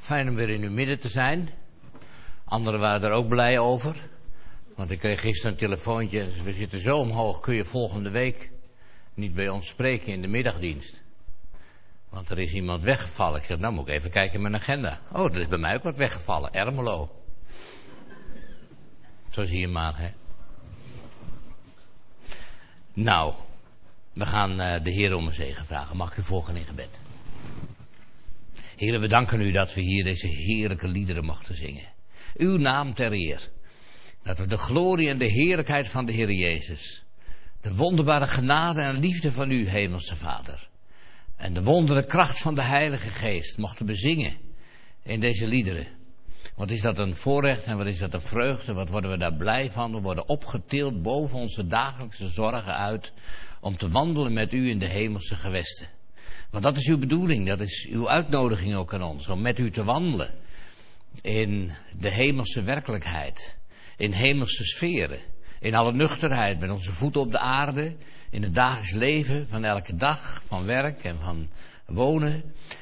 Fijn om weer in uw midden te zijn. Anderen waren er ook blij over. Want ik kreeg gisteren een telefoontje. Dus we zitten zo omhoog, kun je volgende week niet bij ons spreken in de middagdienst. Want er is iemand weggevallen. Ik zeg, nou moet ik even kijken in mijn agenda. Oh, er is bij mij ook wat weggevallen. Ermelo. Zo zie je maar, hè. Nou, we gaan de Heer om een zegen vragen. Mag ik u volgen in gebed? Heer, we danken u dat we hier deze heerlijke liederen mochten zingen. Uw naam ter eer. Dat we de glorie en de heerlijkheid van de Heer Jezus, de wonderbare genade en liefde van u, Hemelse Vader, en de wondere kracht van de Heilige Geest mochten bezingen in deze liederen. Wat is dat een voorrecht en wat is dat een vreugde, wat worden we daar blij van. We worden opgetild boven onze dagelijkse zorgen uit om te wandelen met u in de hemelse gewesten. Want dat is uw bedoeling, dat is uw uitnodiging ook aan ons, om met u te wandelen in de hemelse werkelijkheid, in hemelse sferen, in alle nuchterheid, met onze voeten op de aarde, in het dagelijks leven van elke dag, van werk en van wonen.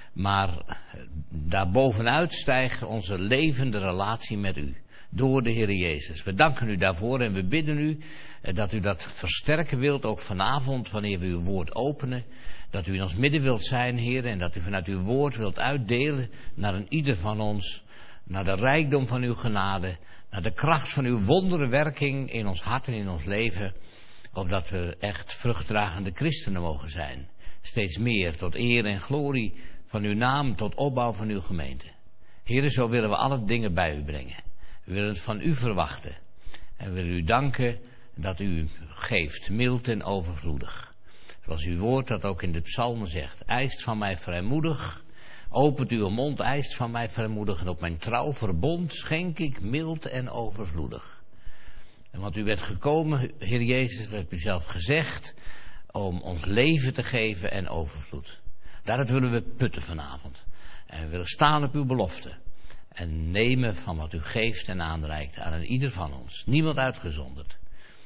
Maar daarbovenuit stijgt onze levende relatie met u, door de Heer Jezus. We danken u daarvoor en we bidden u dat u dat versterken wilt, ook vanavond, wanneer we uw woord openen. Dat u in ons midden wilt zijn, Heer, en dat u vanuit uw woord wilt uitdelen naar een ieder van ons, naar de rijkdom van uw genade, naar de kracht van uw wonderenwerking in ons hart en in ons leven, opdat we echt vruchtdragende christenen mogen zijn. Steeds meer tot eer en glorie van uw naam, tot opbouw van uw gemeente. Heer, zo willen we alle dingen bij u brengen. We willen het van u verwachten. En we willen u danken dat u geeft, mild en overvloedig. Zoals uw woord dat ook in de psalmen zegt. Eist van mij vrijmoedig, opent uw mond, eist van mij vrijmoedig. En op mijn trouw verbond schenk ik mild en overvloedig. En want u bent gekomen, Heer Jezus, dat hebt u zelf gezegd, om ons leven te geven en overvloed. Daaruit willen we putten vanavond. En we willen staan op uw belofte. En nemen van wat u geeft en aanreikt aan een ieder van ons. Niemand uitgezonderd.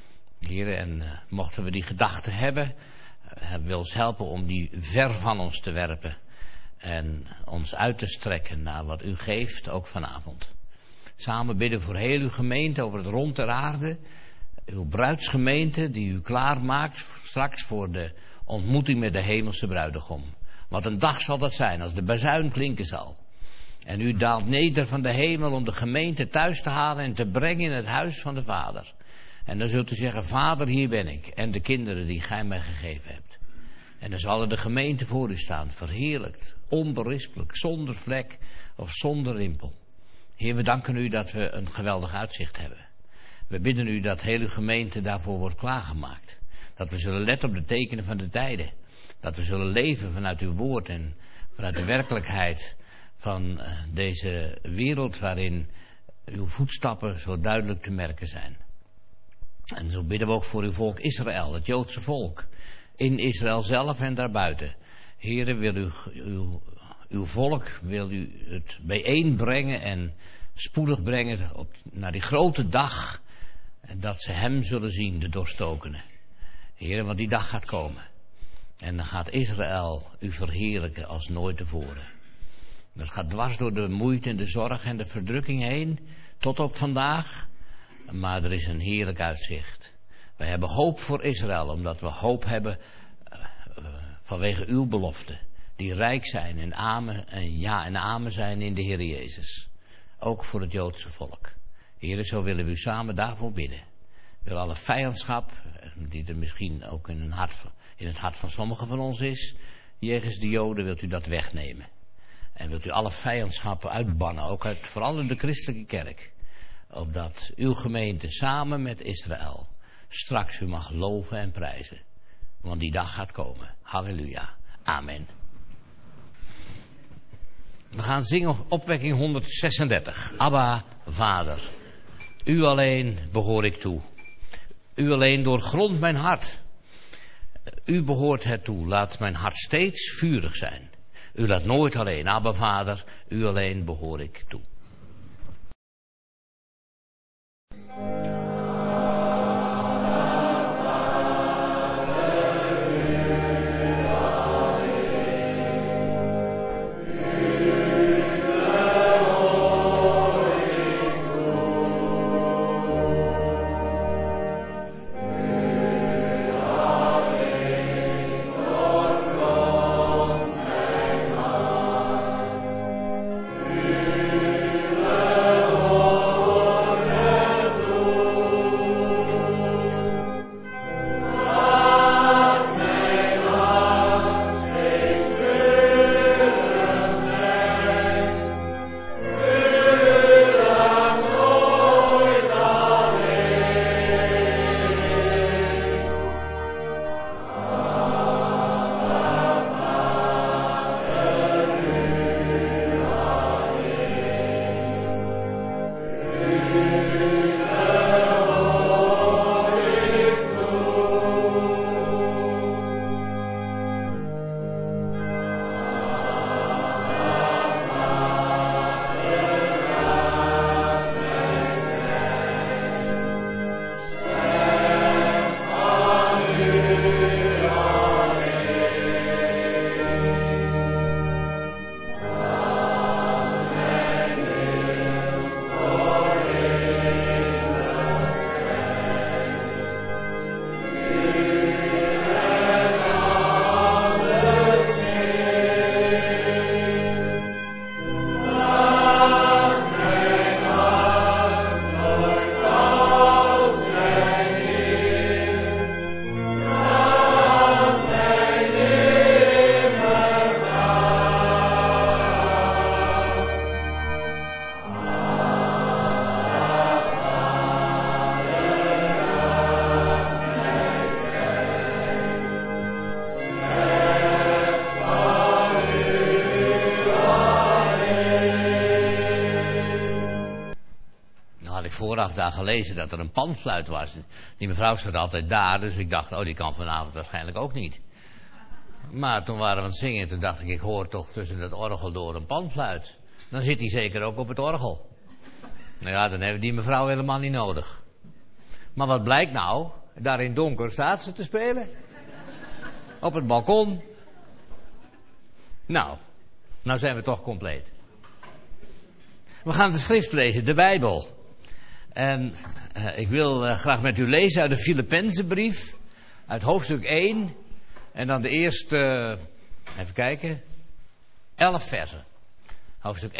Heer, en mochten we die gedachten hebben, wil ons helpen om die ver van ons te werpen. En ons uit te strekken naar wat u geeft, ook vanavond. Samen bidden voor heel uw gemeente over het rond der aarde. Uw bruidsgemeente die u klaarmaakt straks voor de ontmoeting met de hemelse bruidegom. Wat een dag zal dat zijn als de bazuin klinken zal. En u daalt neder van de hemel om de gemeente thuis te halen en te brengen in het huis van de Vader. En dan zult u zeggen, Vader, hier ben ik. En de kinderen die gij mij gegeven hebt. En dan zal er de gemeente voor u staan, verheerlijkt, onberispelijk, zonder vlek of zonder rimpel. Heer, we danken u dat we een geweldig uitzicht hebben. We bidden u dat heel uw gemeente daarvoor wordt klaargemaakt. Dat we zullen letten op de tekenen van de tijden. Dat we zullen leven vanuit uw woord en vanuit de werkelijkheid van deze wereld waarin uw voetstappen zo duidelijk te merken zijn. En zo bidden we ook voor uw volk Israël, het Joodse volk. In Israël zelf en daarbuiten. Heere, wil uw volk, wil u het bijeenbrengen en spoedig brengen naar die grote dag. En dat ze hem zullen zien, de doorstokenen. Heere, want die dag gaat komen. En dan gaat Israël u verheerlijken als nooit tevoren. Dat gaat dwars door de moeite en de zorg en de verdrukking heen, tot op vandaag. Maar er is een heerlijk uitzicht. Wij hebben hoop voor Israël, omdat we hoop hebben vanwege uw beloften. Die rijk zijn en amen en ja en amen zijn in de Heer Jezus. Ook voor het Joodse volk. Heer, zo willen we u samen daarvoor bidden. We willen alle vijandschap, die er misschien ook in het hart van sommigen van ons is, jegens de Joden, wilt u dat wegnemen. En wilt u alle vijandschappen uitbannen, ook vooral in de christelijke kerk. Opdat uw gemeente samen met Israël straks u mag loven en prijzen. Want die dag gaat komen. Halleluja. Amen. We gaan zingen opwekking 136. Abba, Vader. U alleen behoor ik toe. U alleen doorgrondt mijn hart. U behoort het toe. Laat mijn hart steeds vurig zijn. U laat nooit alleen. Abba, Vader. U alleen behoor ik toe. vooraf daar gelezen dat er een panfluit was. Die mevrouw zat altijd daar, dus ik dacht, oh, die kan vanavond waarschijnlijk ook niet. Maar toen waren we aan het zingen, toen dacht ik hoor toch tussen het orgel door een panfluit. Dan zit hij zeker ook op het orgel. Nou ja, dan hebben we die mevrouw helemaal niet nodig. Maar wat blijkt nou? Daar in donker staat ze te spelen. Op het balkon. Nou zijn we toch compleet. We gaan de schrift lezen, de Bijbel. En ik wil graag met u lezen uit de Filippenzenbrief. Uit hoofdstuk 1. En dan de eerste, even kijken, 11 versen. Hoofdstuk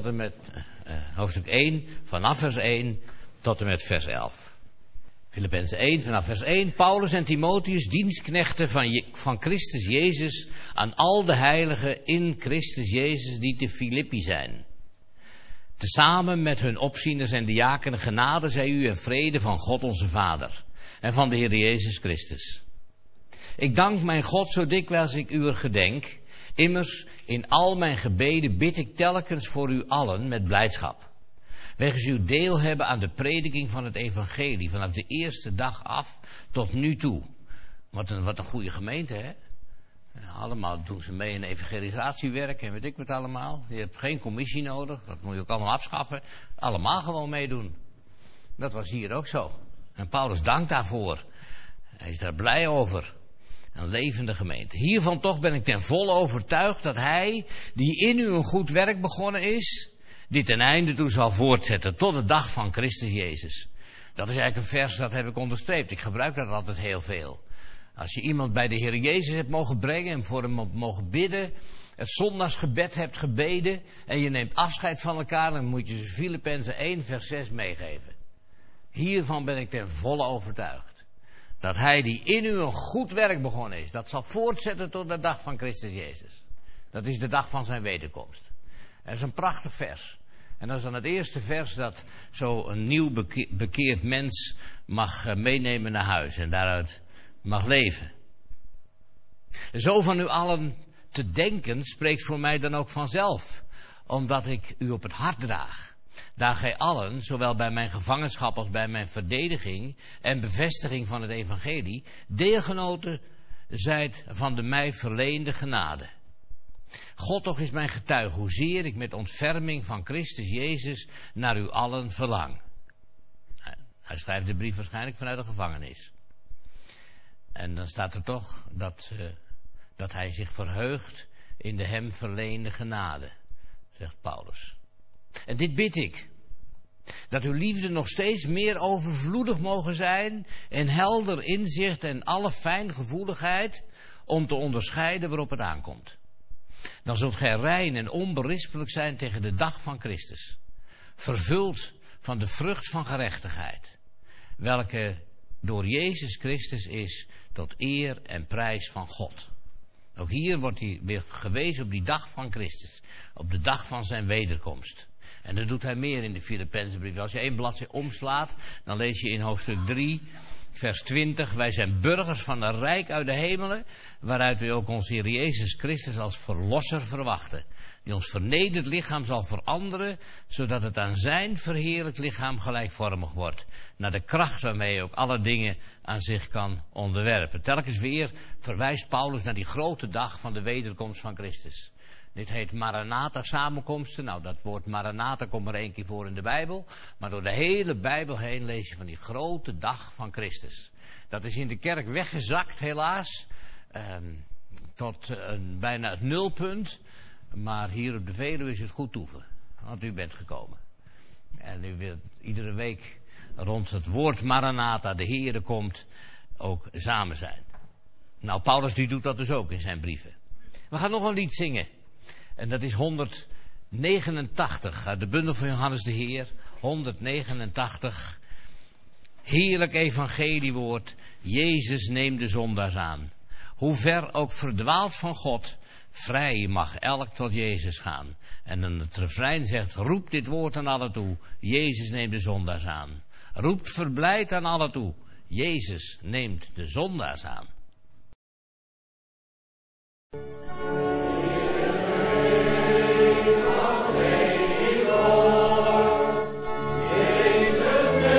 1 vanaf vers 1 tot en met vers 11. Filippenzen 1 vanaf vers 1. Paulus en Timotheus, dienstknechten van Christus Jezus, aan al de heiligen in Christus Jezus die te Filippi zijn. Tezamen met hun opzieners en diakenen genade zij u en vrede van God onze Vader en van de Heer Jezus Christus. Ik dank mijn God zo dikwijls ik u gedenk. Immers, in al mijn gebeden bid ik telkens voor u allen met blijdschap. Wegens uw deel hebben aan de prediking van het evangelie, vanaf de eerste dag af tot nu toe. Wat een goede gemeente, hè? Allemaal doen ze mee in evangelisatiewerk en weet ik wat allemaal. Je hebt geen commissie nodig, dat moet je ook allemaal afschaffen. Allemaal gewoon meedoen. Dat was hier ook zo. En Paulus dankt daarvoor. Hij is daar blij over. Een levende gemeente. Hiervan toch ben ik ten volle overtuigd dat hij, die in u een goed werk begonnen is, dit ten einde toe zal voortzetten tot de dag van Christus Jezus. Dat is eigenlijk een vers dat heb ik onderstreept. Ik gebruik dat altijd heel veel. Als je iemand bij de Heer Jezus hebt mogen brengen en voor hem mogen bidden, het zondagsgebed hebt gebeden en je neemt afscheid van elkaar, dan moet je Filippenzen 1 vers 6 meegeven. Hiervan ben ik ten volle overtuigd. Dat hij die in u een goed werk begonnen is, dat zal voortzetten tot de dag van Christus Jezus. Dat is de dag van zijn wederkomst. Dat is een prachtig vers. En dat is dan het eerste vers dat zo een nieuw bekeerd mens mag meenemen naar huis en daaruit mag leven. Zo van u allen te denken spreekt voor mij dan ook vanzelf, omdat ik u op het hart draag. Daar gij allen, zowel bij mijn gevangenschap als bij mijn verdediging en bevestiging van het evangelie, deelgenoten zijt van de mij verleende genade. God toch is mijn getuige, hoezeer ik met ontferming van Christus Jezus naar u allen verlang. Hij schrijft de brief waarschijnlijk vanuit de gevangenis. En dan staat er toch dat hij zich verheugt in de hem verleende genade, zegt Paulus. En dit bid ik, dat uw liefde nog steeds meer overvloedig mogen zijn en helder inzicht en alle fijngevoeligheid om te onderscheiden waarop het aankomt. Dan zult gij rein en onberispelijk zijn tegen de dag van Christus, vervuld van de vrucht van gerechtigheid, welke door Jezus Christus is tot eer en prijs van God. Ook hier wordt hij weer gewezen op die dag van Christus, op de dag van zijn wederkomst. En dat doet hij meer in de Filippenzenbrief. Als je 1 bladzijde omslaat, dan lees je in hoofdstuk 3, vers 20. Wij zijn burgers van een rijk uit de hemelen, waaruit we ook onze Heer Jezus Christus als verlosser verwachten. Die ons vernederd lichaam zal veranderen, zodat het aan zijn verheerlijk lichaam gelijkvormig wordt. Naar de kracht waarmee hij ook alle dingen aan zich kan onderwerpen. Telkens weer verwijst Paulus naar die grote dag van de wederkomst van Christus. Dit heet Maranatha samenkomsten. Nou, dat woord Maranatha komt maar 1 keer voor in de Bijbel. Maar door de hele Bijbel heen lees je van die grote dag van Christus. Dat is in de kerk weggezakt helaas. Tot bijna het nulpunt. Maar hier op de Veluwe is het goed toeven. Want u bent gekomen. En u wilt iedere week rond het woord Maranatha, de Heere komt, ook samen zijn. Nou, Paulus die doet dat dus ook in zijn brieven. We gaan nog een lied zingen. En dat is 189, uit de bundel van Johannes de Heer, 189. Heerlijk evangeliewoord, Jezus neemt de zondaars aan. Hoe ver ook verdwaald van God, vrij mag elk tot Jezus gaan. En dan het refrein zegt, roep dit woord aan alle toe, Jezus neemt de zondaars aan. Roept verblijd aan alle toe, Jezus neemt de zondaars aan. Jezus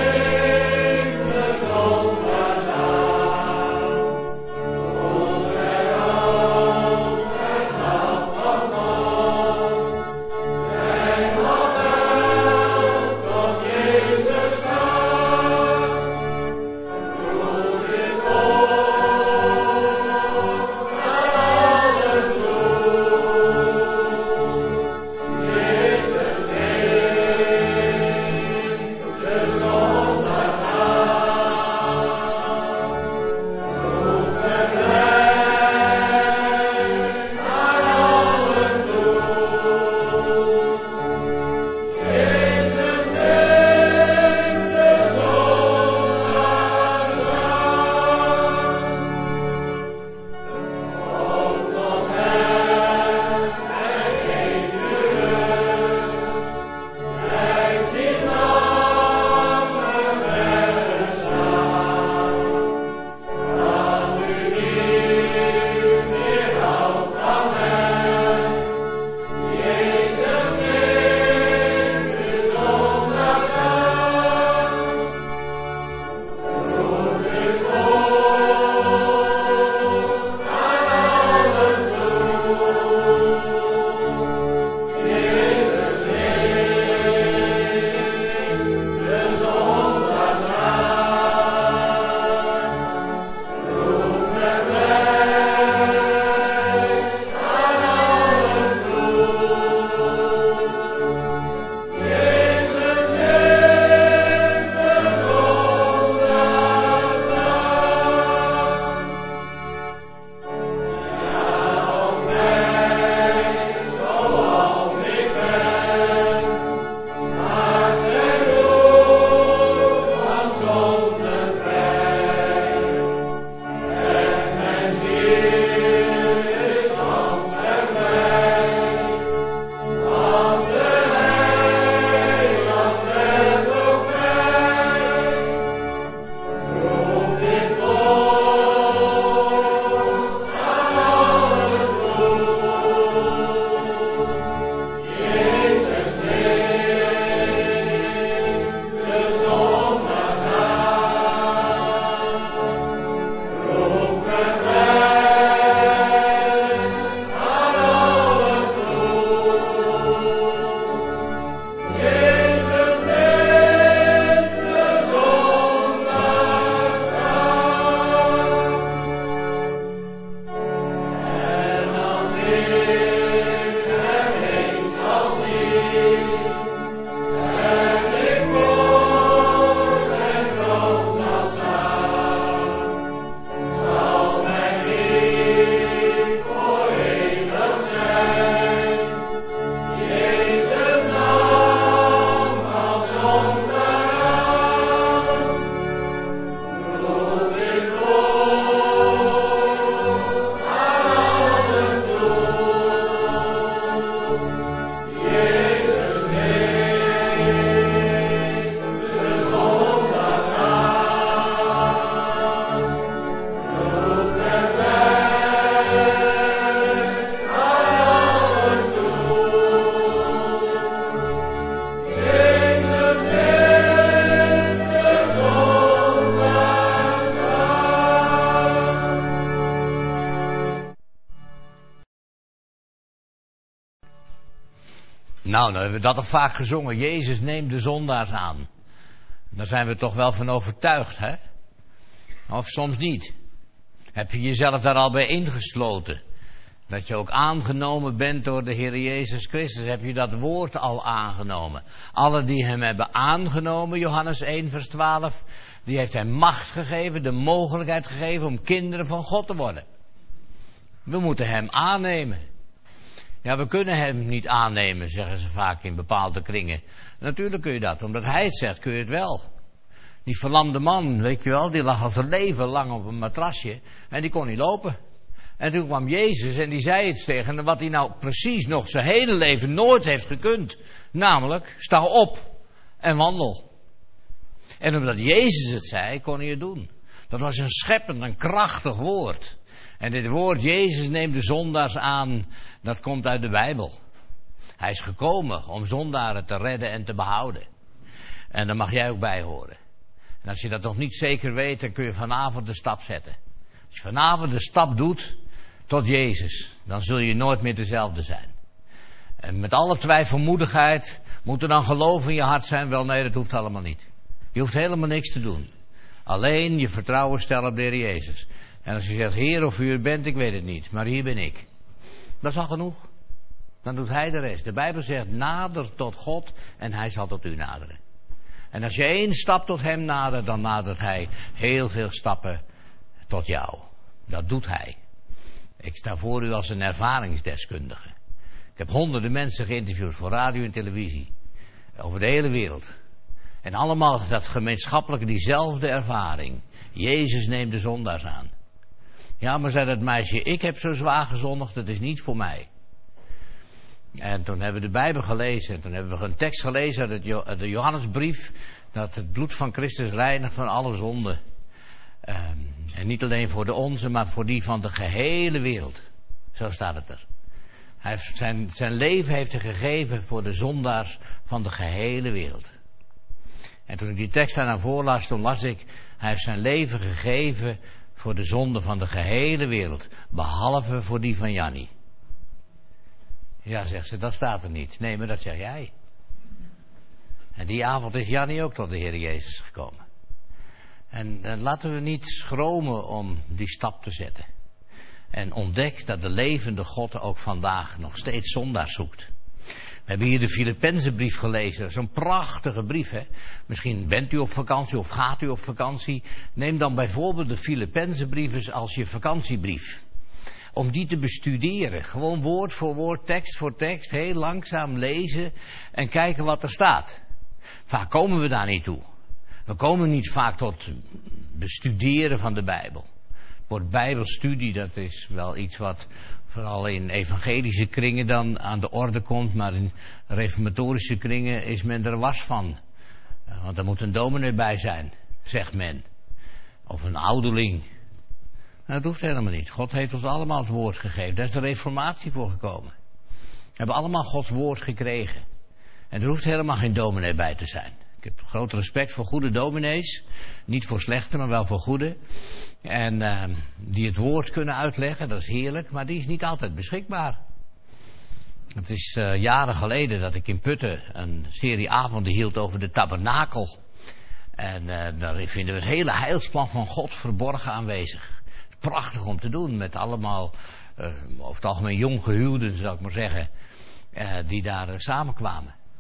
Nou, dan hebben we dat al vaak gezongen. Jezus neemt de zondaars aan. Daar zijn we toch wel van overtuigd, hè? Of soms niet. Heb je jezelf daar al bij ingesloten? Dat je ook aangenomen bent door de Heer Jezus Christus. Heb je dat woord al aangenomen? Alle die hem hebben aangenomen, Johannes 1 vers 12... die heeft hem macht gegeven, de mogelijkheid gegeven om kinderen van God te worden. We moeten hem aannemen. Ja, we kunnen hem niet aannemen, zeggen ze vaak in bepaalde kringen. Natuurlijk kun je dat, omdat hij het zegt, kun je het wel. Die verlamde man, weet je wel, die lag al zijn leven lang op een matrasje en die kon niet lopen. En toen kwam Jezus en die zei iets tegen hem wat hij nou precies nog zijn hele leven nooit heeft gekund. Namelijk, sta op en wandel. En omdat Jezus het zei, kon hij het doen. Dat was een scheppend, een krachtig woord. En dit woord, Jezus neemt de zondaars aan, dat komt uit de Bijbel. Hij is gekomen om zondaren te redden en te behouden. En daar mag jij ook bij horen. En als je dat nog niet zeker weet, dan kun je vanavond de stap zetten. Als je vanavond de stap doet tot Jezus, dan zul je nooit meer dezelfde zijn. En met alle twijfelmoedigheid moet er dan geloof in je hart zijn. Wel, nee, dat hoeft allemaal niet. Je hoeft helemaal niks te doen. Alleen je vertrouwen stellen op de Heer Jezus. En als je zegt, Heer of u er bent, ik weet het niet, maar hier ben ik. Dat is al genoeg. Dan doet hij de rest. De Bijbel zegt, nader tot God en hij zal tot u naderen. En als je 1 stap tot hem nadert, dan nadert hij heel veel stappen tot jou. Dat doet hij. Ik sta voor u als een ervaringsdeskundige. Ik heb honderden mensen geïnterviewd voor radio en televisie. Over de hele wereld. En allemaal dat gemeenschappelijke, diezelfde ervaring. Jezus neemt de zondaars aan. Ja, maar zei dat meisje, ik heb zo zwaar gezondigd, dat is niet voor mij. En toen hebben we de Bijbel gelezen. En toen hebben we een tekst gelezen uit de Johannesbrief. Dat het bloed van Christus reinigt van alle zonden. En niet alleen voor de onze, maar voor die van de gehele wereld. Zo staat het er. Hij heeft zijn leven heeft hij gegeven voor de zondaars van de gehele wereld. En toen ik die tekst daarna voorlas, toen las ik, hij heeft zijn leven gegeven voor de zonde van de gehele wereld. Behalve voor die van Jannie. Ja, zegt ze, dat staat er niet. Nee, maar dat zeg jij. En die avond is Jannie ook tot de Heer Jezus gekomen. En laten we niet schromen om die stap te zetten. En ontdek dat de levende God ook vandaag nog steeds zondaars zoekt. We hebben hier de Filippenzenbrief gelezen. Zo'n prachtige brief, hè. Misschien bent u op vakantie of gaat u op vakantie. Neem dan bijvoorbeeld de Filippenzenbrief als je vakantiebrief. Om die te bestuderen. Gewoon woord voor woord, tekst voor tekst. Heel langzaam lezen en kijken wat er staat. Vaak komen we daar niet toe. We komen niet vaak tot bestuderen van de Bijbel. Het woord Bijbelstudie, dat is wel iets wat vooral in evangelische kringen dan aan de orde komt. Maar in reformatorische kringen is men er was van. Want er moet een dominee bij zijn, zegt men. Of een ouderling. Nou, dat hoeft helemaal niet. God heeft ons allemaal het woord gegeven. Daar is de reformatie voor gekomen. We hebben allemaal Gods woord gekregen. En er hoeft helemaal geen dominee bij te zijn. Ik heb groot respect voor goede dominees. Niet voor slechte, maar wel voor goede. En die het woord kunnen uitleggen, dat is heerlijk. Maar die is niet altijd beschikbaar. Het is jaren geleden dat ik in Putten een serie avonden hield over de tabernakel. En daarin vinden we het hele heilsplan van God verborgen aanwezig. Prachtig om te doen met allemaal, over het algemeen jong gehuwden, zou ik maar zeggen, die daar samenkwamen.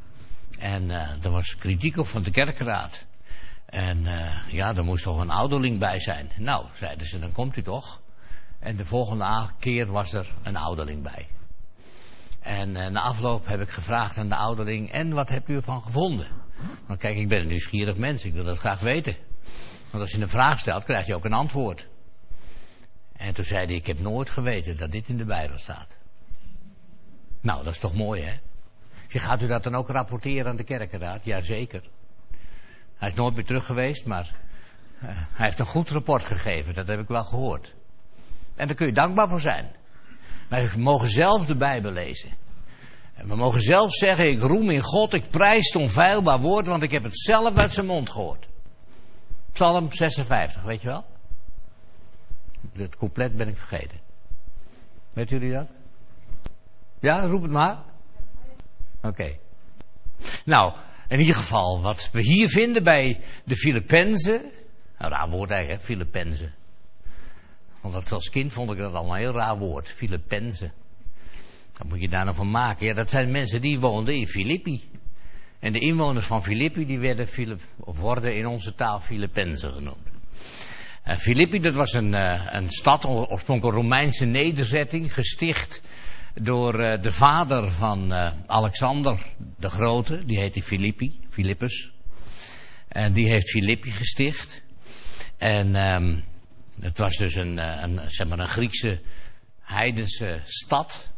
En er was kritiek op van de kerkenraad. En er moest toch een ouderling bij zijn. Nou, zeiden ze, dan komt u toch. En de volgende keer was er een ouderling bij. En na afloop heb ik gevraagd aan de ouderling, en wat hebt u ervan gevonden? Want kijk, ik ben een nieuwsgierig mens, ik wil dat graag weten. Want als je een vraag stelt, krijg je ook een antwoord. En toen zei hij, ik heb nooit geweten dat dit in de Bijbel staat. Nou, dat is toch mooi, hè? Ik zeg, gaat u dat dan ook rapporteren aan de kerkenraad? Jazeker. Hij is nooit meer terug geweest, maar hij heeft een goed rapport gegeven, dat heb ik wel gehoord. En daar kun je dankbaar voor zijn. Maar we mogen zelf de Bijbel lezen. En we mogen zelf zeggen, ik roem in God, ik prijs het onfeilbaar woord, want ik heb het zelf uit zijn mond gehoord. Psalm 56, weet je wel? Het couplet ben ik vergeten. Weet jullie dat? Ja, roep het maar. Oké. Nou, in ieder geval, wat we hier vinden bij de Filippenzen. Nou, raar woord eigenlijk, hè, Filippenzen. Want als kind vond ik dat allemaal een heel raar woord. Filippenzen. Wat moet je daar nou van maken? Ja, dat zijn mensen die woonden in Filippi. En de inwoners van Filippi, die worden in onze taal Filippenzen genoemd. Filippi, dat was een stad, oorspronkelijk een Romeinse nederzetting, gesticht door de vader van Alexander de Grote. Die heette Philippus. En die heeft Filippi gesticht. En het was dus een Griekse heidense stad.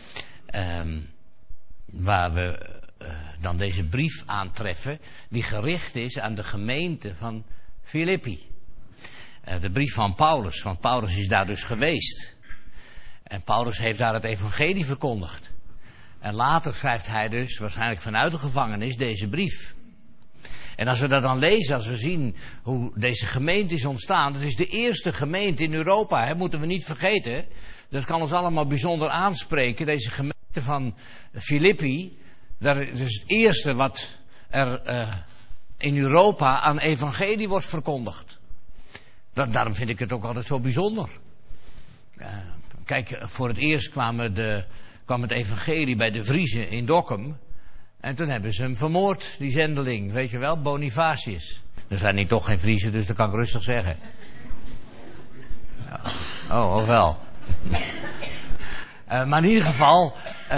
Waar we dan deze brief aantreffen, die gericht is aan de gemeente van Filippi. De brief van Paulus, want Paulus is daar dus geweest. En Paulus heeft daar het evangelie verkondigd. En later schrijft hij dus, waarschijnlijk vanuit de gevangenis, deze brief. En als we dat dan lezen, als we zien hoe deze gemeente is ontstaan, dat is de eerste gemeente in Europa, hè, moeten we niet vergeten. Dat kan ons allemaal bijzonder aanspreken, deze gemeente van Filippi. Dat is het eerste wat er in Europa aan evangelie wordt verkondigd. Daarom vind ik het ook altijd zo bijzonder. Kijk, voor het eerst kwam het evangelie bij de Vriezen in Dokkum. En toen hebben ze hem vermoord, die zendeling, weet je wel, Bonifatius. Er zijn hier toch geen Vriezen, dus dat kan ik rustig zeggen. Oh wel. Maar in ieder geval,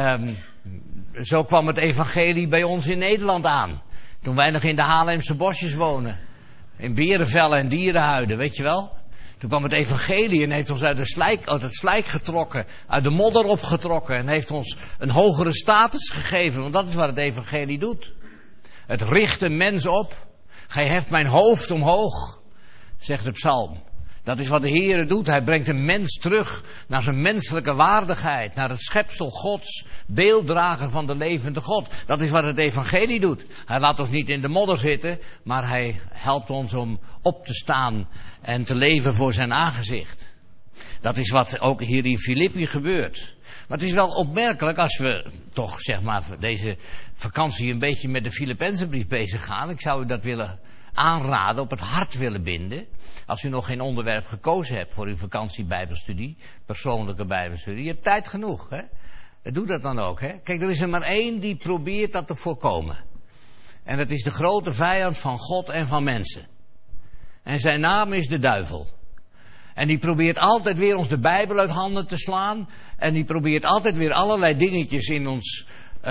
zo kwam het evangelie bij ons in Nederland aan. Toen wij nog in de Haarlemse bosjes wonen. In berenvellen en dierenhuiden, weet je wel. Toen kwam het evangelie en heeft ons uit het slijk getrokken, uit de modder opgetrokken en heeft ons een hogere status gegeven. Want dat is wat het evangelie doet. Het richt een mens op. Gij heft mijn hoofd omhoog, zegt de psalm. Dat is wat de Heere doet. Hij brengt een mens terug naar zijn menselijke waardigheid, naar het schepsel Gods, beelddrager van de levende God. Dat is wat het evangelie doet. Hij laat ons niet in de modder zitten, maar hij helpt ons om op te staan en te leven voor zijn aangezicht. Dat is wat ook hier in Filippi gebeurt. Maar het is wel opmerkelijk als we toch zeg maar deze vakantie een beetje met de Filippenzenbrief bezig gaan. Ik zou u dat willen aanraden, op het hart willen binden. Als u nog geen onderwerp gekozen hebt voor uw vakantiebijbelstudie, persoonlijke bijbelstudie, je hebt tijd genoeg, hè? Doe dat dan ook, hè? Kijk, er is er maar één die probeert dat te voorkomen. En dat is de grote vijand van God en van mensen. En zijn naam is de duivel. En die probeert altijd weer ons de Bijbel uit handen te slaan. En die probeert altijd weer allerlei dingetjes in ons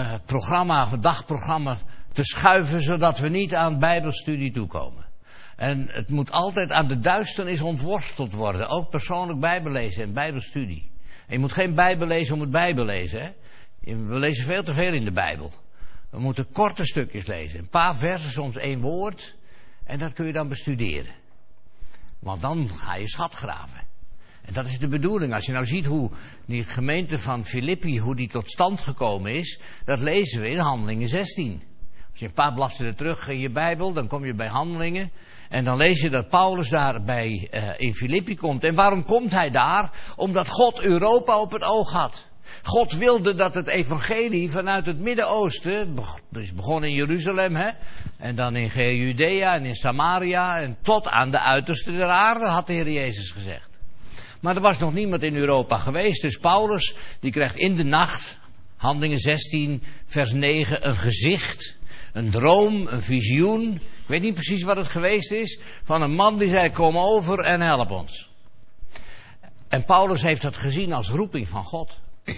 dagprogramma te schuiven, zodat we niet aan bijbelstudie toekomen. En het moet altijd aan de duisternis ontworsteld worden. Ook persoonlijk bijbellezen en bijbelstudie. En je moet geen Bijbel lezen om het Bijbel lezen, hè? We lezen veel te veel in de Bijbel. We moeten korte stukjes lezen. Een paar versen, soms 1 woord. En dat kun je dan bestuderen. Want dan ga je schat graven. En dat is de bedoeling. Als je nou ziet hoe die gemeente van Filippi, hoe die tot stand gekomen is, dat lezen we in Handelingen 16. Als je een paar bladzijden terug in je Bijbel, dan kom je bij Handelingen. En dan lees je dat Paulus daar in Filippi komt. En waarom komt hij daar? Omdat God Europa op het oog had. God wilde dat het evangelie vanuit het Midden-Oosten, dus begon in Jeruzalem, hè, en dan in Judea en in Samaria en tot aan de uiterste der aarde, had de Heer Jezus gezegd. Maar er was nog niemand in Europa geweest, dus Paulus, die krijgt in de nacht, Handelingen 16, vers 9, een gezicht een droom, een visioen. Ik weet niet precies wat het geweest is. Van een man die zei, kom over en help ons. En Paulus heeft dat gezien als roeping van God.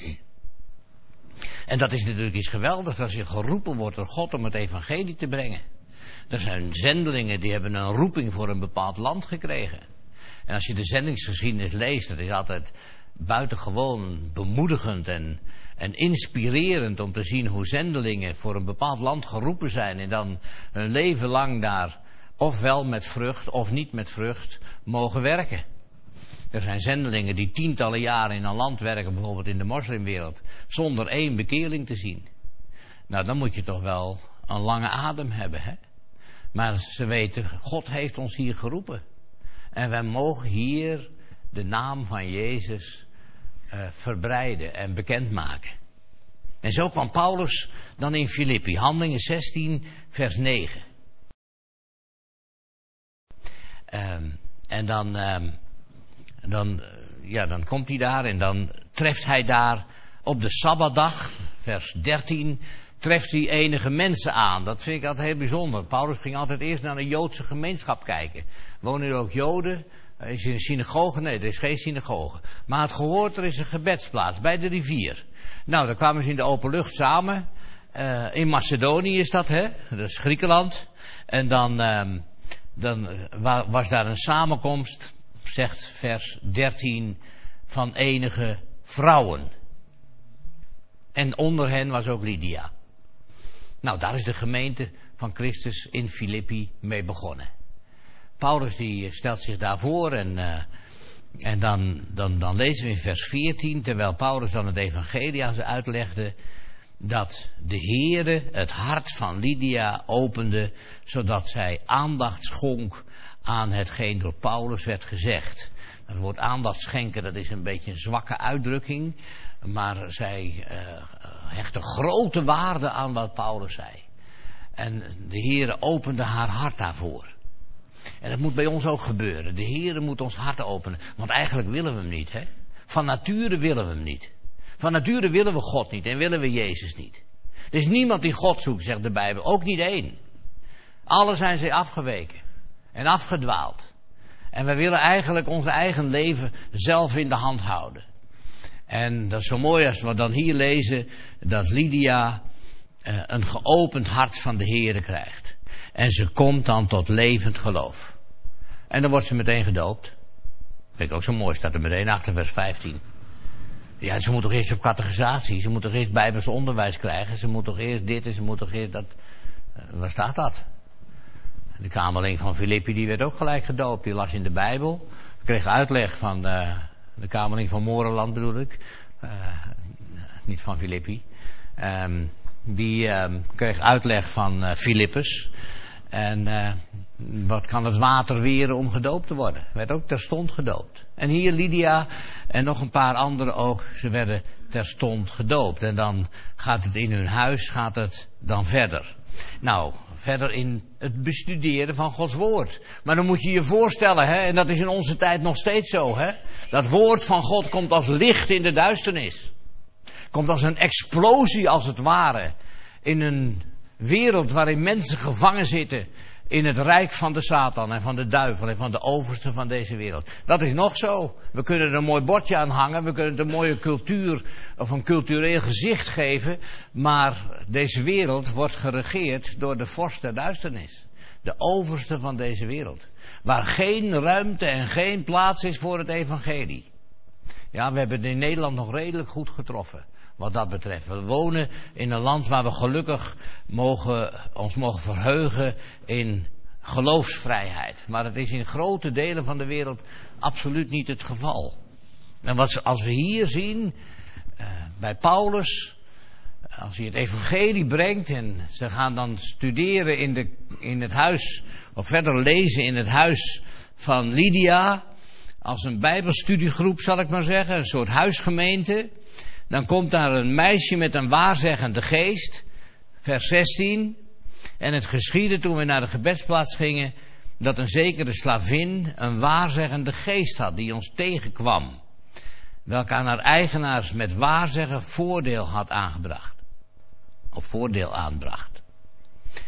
En dat is natuurlijk iets geweldigs als je geroepen wordt door God om het evangelie te brengen. Er zijn zendelingen die hebben een roeping voor een bepaald land gekregen. En als je de zendingsgeschiedenis leest, dat is altijd buitengewoon bemoedigend en inspirerend om te zien hoe zendelingen voor een bepaald land geroepen zijn en dan hun leven lang daar ofwel met vrucht of niet met vrucht mogen werken. Er zijn zendelingen die tientallen jaren in een land werken, bijvoorbeeld in de moslimwereld, zonder één bekeerling te zien. Nou, dan moet je toch wel een lange adem hebben, hè? Maar ze weten, God heeft ons hier geroepen. En wij mogen hier de naam van Jezus verbreiden en bekendmaken. En zo kwam Paulus dan in Filippi, Handelingen 16, vers 9. En dan komt hij daar en dan treft hij daar op de Sabbatdag, vers 13, treft hij enige mensen aan. Dat vind ik altijd heel bijzonder. Paulus ging altijd eerst naar een Joodse gemeenschap kijken. Wonen er ook Joden? Is er een synagoge? Nee, er is geen synagoge. Maar het gehoord, er is een gebedsplaats bij de rivier. Nou, dan kwamen ze in de open lucht samen. In Macedonië is dat, hè? Dat is Griekenland. En dan was daar een samenkomst, zegt vers 13, van enige vrouwen. En onder hen was ook Lydia. Nou, daar is de gemeente van Christus in Filippi mee begonnen. Paulus die stelt zich daarvoor en dan lezen we in vers 14, terwijl Paulus dan het evangelie aan ze uitlegde, dat de Heere het hart van Lydia opende, zodat zij aandacht schonk aan hetgeen door Paulus werd gezegd. Het woord aandacht schenken, dat is een beetje een zwakke uitdrukking, maar zij hechtte grote waarde aan wat Paulus zei. En de Heere opende haar hart daarvoor. En dat moet bij ons ook gebeuren. De Heere moet ons hart openen. Want eigenlijk willen we hem niet, hè? Van nature willen we hem niet. Van nature willen we God niet en willen we Jezus niet. Er is niemand die God zoekt, zegt de Bijbel. Ook niet één. Alle zijn zij afgeweken en afgedwaald. En we willen eigenlijk ons eigen leven zelf in de hand houden. En dat is zo mooi als we dan hier lezen dat Lydia een geopend hart van de Heere krijgt. En ze komt dan tot levend geloof. En dan wordt ze meteen gedoopt. Vind ik ook zo mooi, staat er meteen achter vers 15. Ja, ze moet toch eerst op catechisatie, ze moet toch eerst bijbels onderwijs krijgen, ze moet toch eerst dit en ze moet toch eerst dat. Waar staat dat? De kamerling van Filippi die werd ook gelijk gedoopt, die las in de Bijbel. Kreeg uitleg van de kamerling van Moreland bedoel ik. Niet van Filippi. Die kreeg uitleg van Filippus. En wat kan het water weren om gedoopt te worden? Werd ook terstond gedoopt. En hier Lydia en nog een paar anderen ook. Ze werden terstond gedoopt. En dan gaat het in hun huis, gaat het dan verder. Nou, verder in het bestuderen van Gods woord. Maar dan moet je je voorstellen, hè, en dat is in onze tijd nog steeds zo, hè. Dat woord van God komt als licht in de duisternis. Komt als een explosie als het ware. In een wereld waarin mensen gevangen zitten in het rijk van de Satan en van de duivel en van de overste van deze wereld. Dat is nog zo. We kunnen er een mooi bordje aan hangen, we kunnen het een mooie cultuur of een cultureel gezicht geven, maar deze wereld wordt geregeerd door de vorst der duisternis. De overste van deze wereld. Waar geen ruimte en geen plaats is voor het evangelie. Ja, we hebben het in Nederland nog redelijk goed getroffen. Wat dat betreft. We wonen in een land waar we gelukkig ons mogen verheugen in geloofsvrijheid. Maar het is in grote delen van de wereld absoluut niet het geval. En als we hier zien, bij Paulus, als hij het evangelie brengt en ze gaan dan studeren in het huis, of verder lezen in het huis van Lydia, als een bijbelstudiegroep zal ik maar zeggen, een soort huisgemeente. Dan komt daar een meisje met een waarzeggende geest, vers 16. En het geschiedde toen we naar de gebedsplaats gingen, dat een zekere slavin een waarzeggende geest had die ons tegenkwam. Welke aan haar eigenaars met waarzeggen voordeel had aangebracht. Of voordeel aanbracht.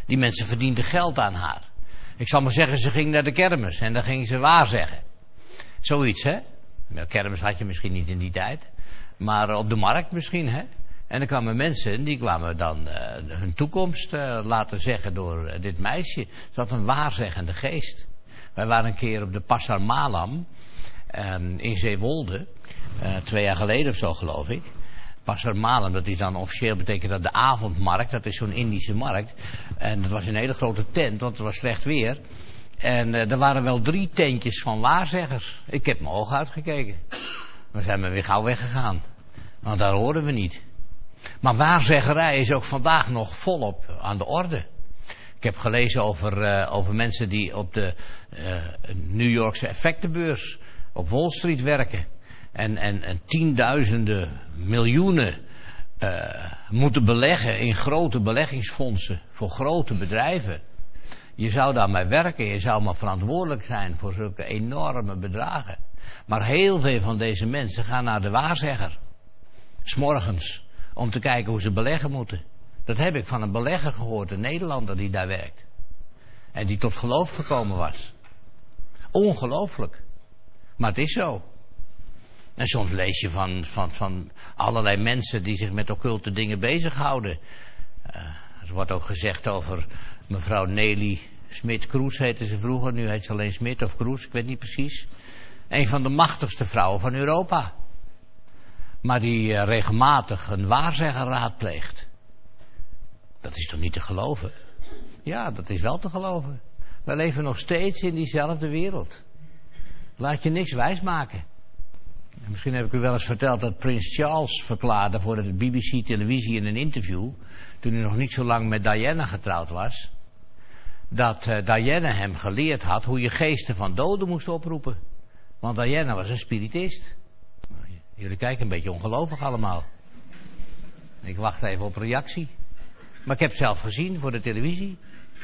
Die mensen verdienden geld aan haar. Ik zal maar zeggen, ze ging naar de kermis en dan ging ze waarzeggen. Zoiets, hè? Nou, kermis had je misschien niet in die tijd. Maar op de markt misschien, hè? En dan kwamen mensen, die kwamen dan hun toekomst laten zeggen door dit meisje. Ze had een waarzeggende geest. Wij waren een keer op de Pasar Malam in Zeewolde. 2 jaar geleden of zo, geloof ik. Pasar Malam, dat is dan officieel, betekent dat de avondmarkt. Dat is zo'n Indische markt. En dat was een hele grote tent, want het was slecht weer. En er waren wel 3 tentjes van waarzeggers. Ik heb mijn ogen uitgekeken. We zijn weer gauw weggegaan. Want daar horen we niet. Maar waarzeggerij is ook vandaag nog volop aan de orde. Ik heb gelezen over mensen die op de New Yorkse effectenbeurs op Wall Street werken. En tienduizenden, miljoenen moeten beleggen in grote beleggingsfondsen voor grote bedrijven. Je zou daarmee werken, je zou maar verantwoordelijk zijn voor zulke enorme bedragen. Maar heel veel van deze mensen gaan naar de waarzegger. 's Morgens. Om te kijken hoe ze beleggen moeten. Dat heb ik van een belegger gehoord, een Nederlander die daar werkt. En die tot geloof gekomen was. Ongelooflijk. Maar het is zo. En soms lees je van allerlei mensen die zich met occulte dingen bezighouden. Er wordt ook gezegd over mevrouw Nelly Smit-Kroes heette ze vroeger. Nu heet ze alleen Smit of Kroes, ik weet niet precies. Een van de machtigste vrouwen van Europa. Maar die regelmatig een waarzegger raadpleegt. Dat is toch niet te geloven? Ja, dat is wel te geloven. Wij leven nog steeds in diezelfde wereld. Laat je niks wijsmaken. Misschien heb ik u wel eens verteld dat Prins Charles verklaarde voor de BBC-televisie in een interview, toen hij nog niet zo lang met Diana getrouwd was, dat Diana hem geleerd had hoe je geesten van doden moest oproepen. Want Diana was een spiritist. Jullie kijken een beetje ongelovig allemaal. Ik wacht even op reactie. Maar ik heb het zelf gezien voor de televisie.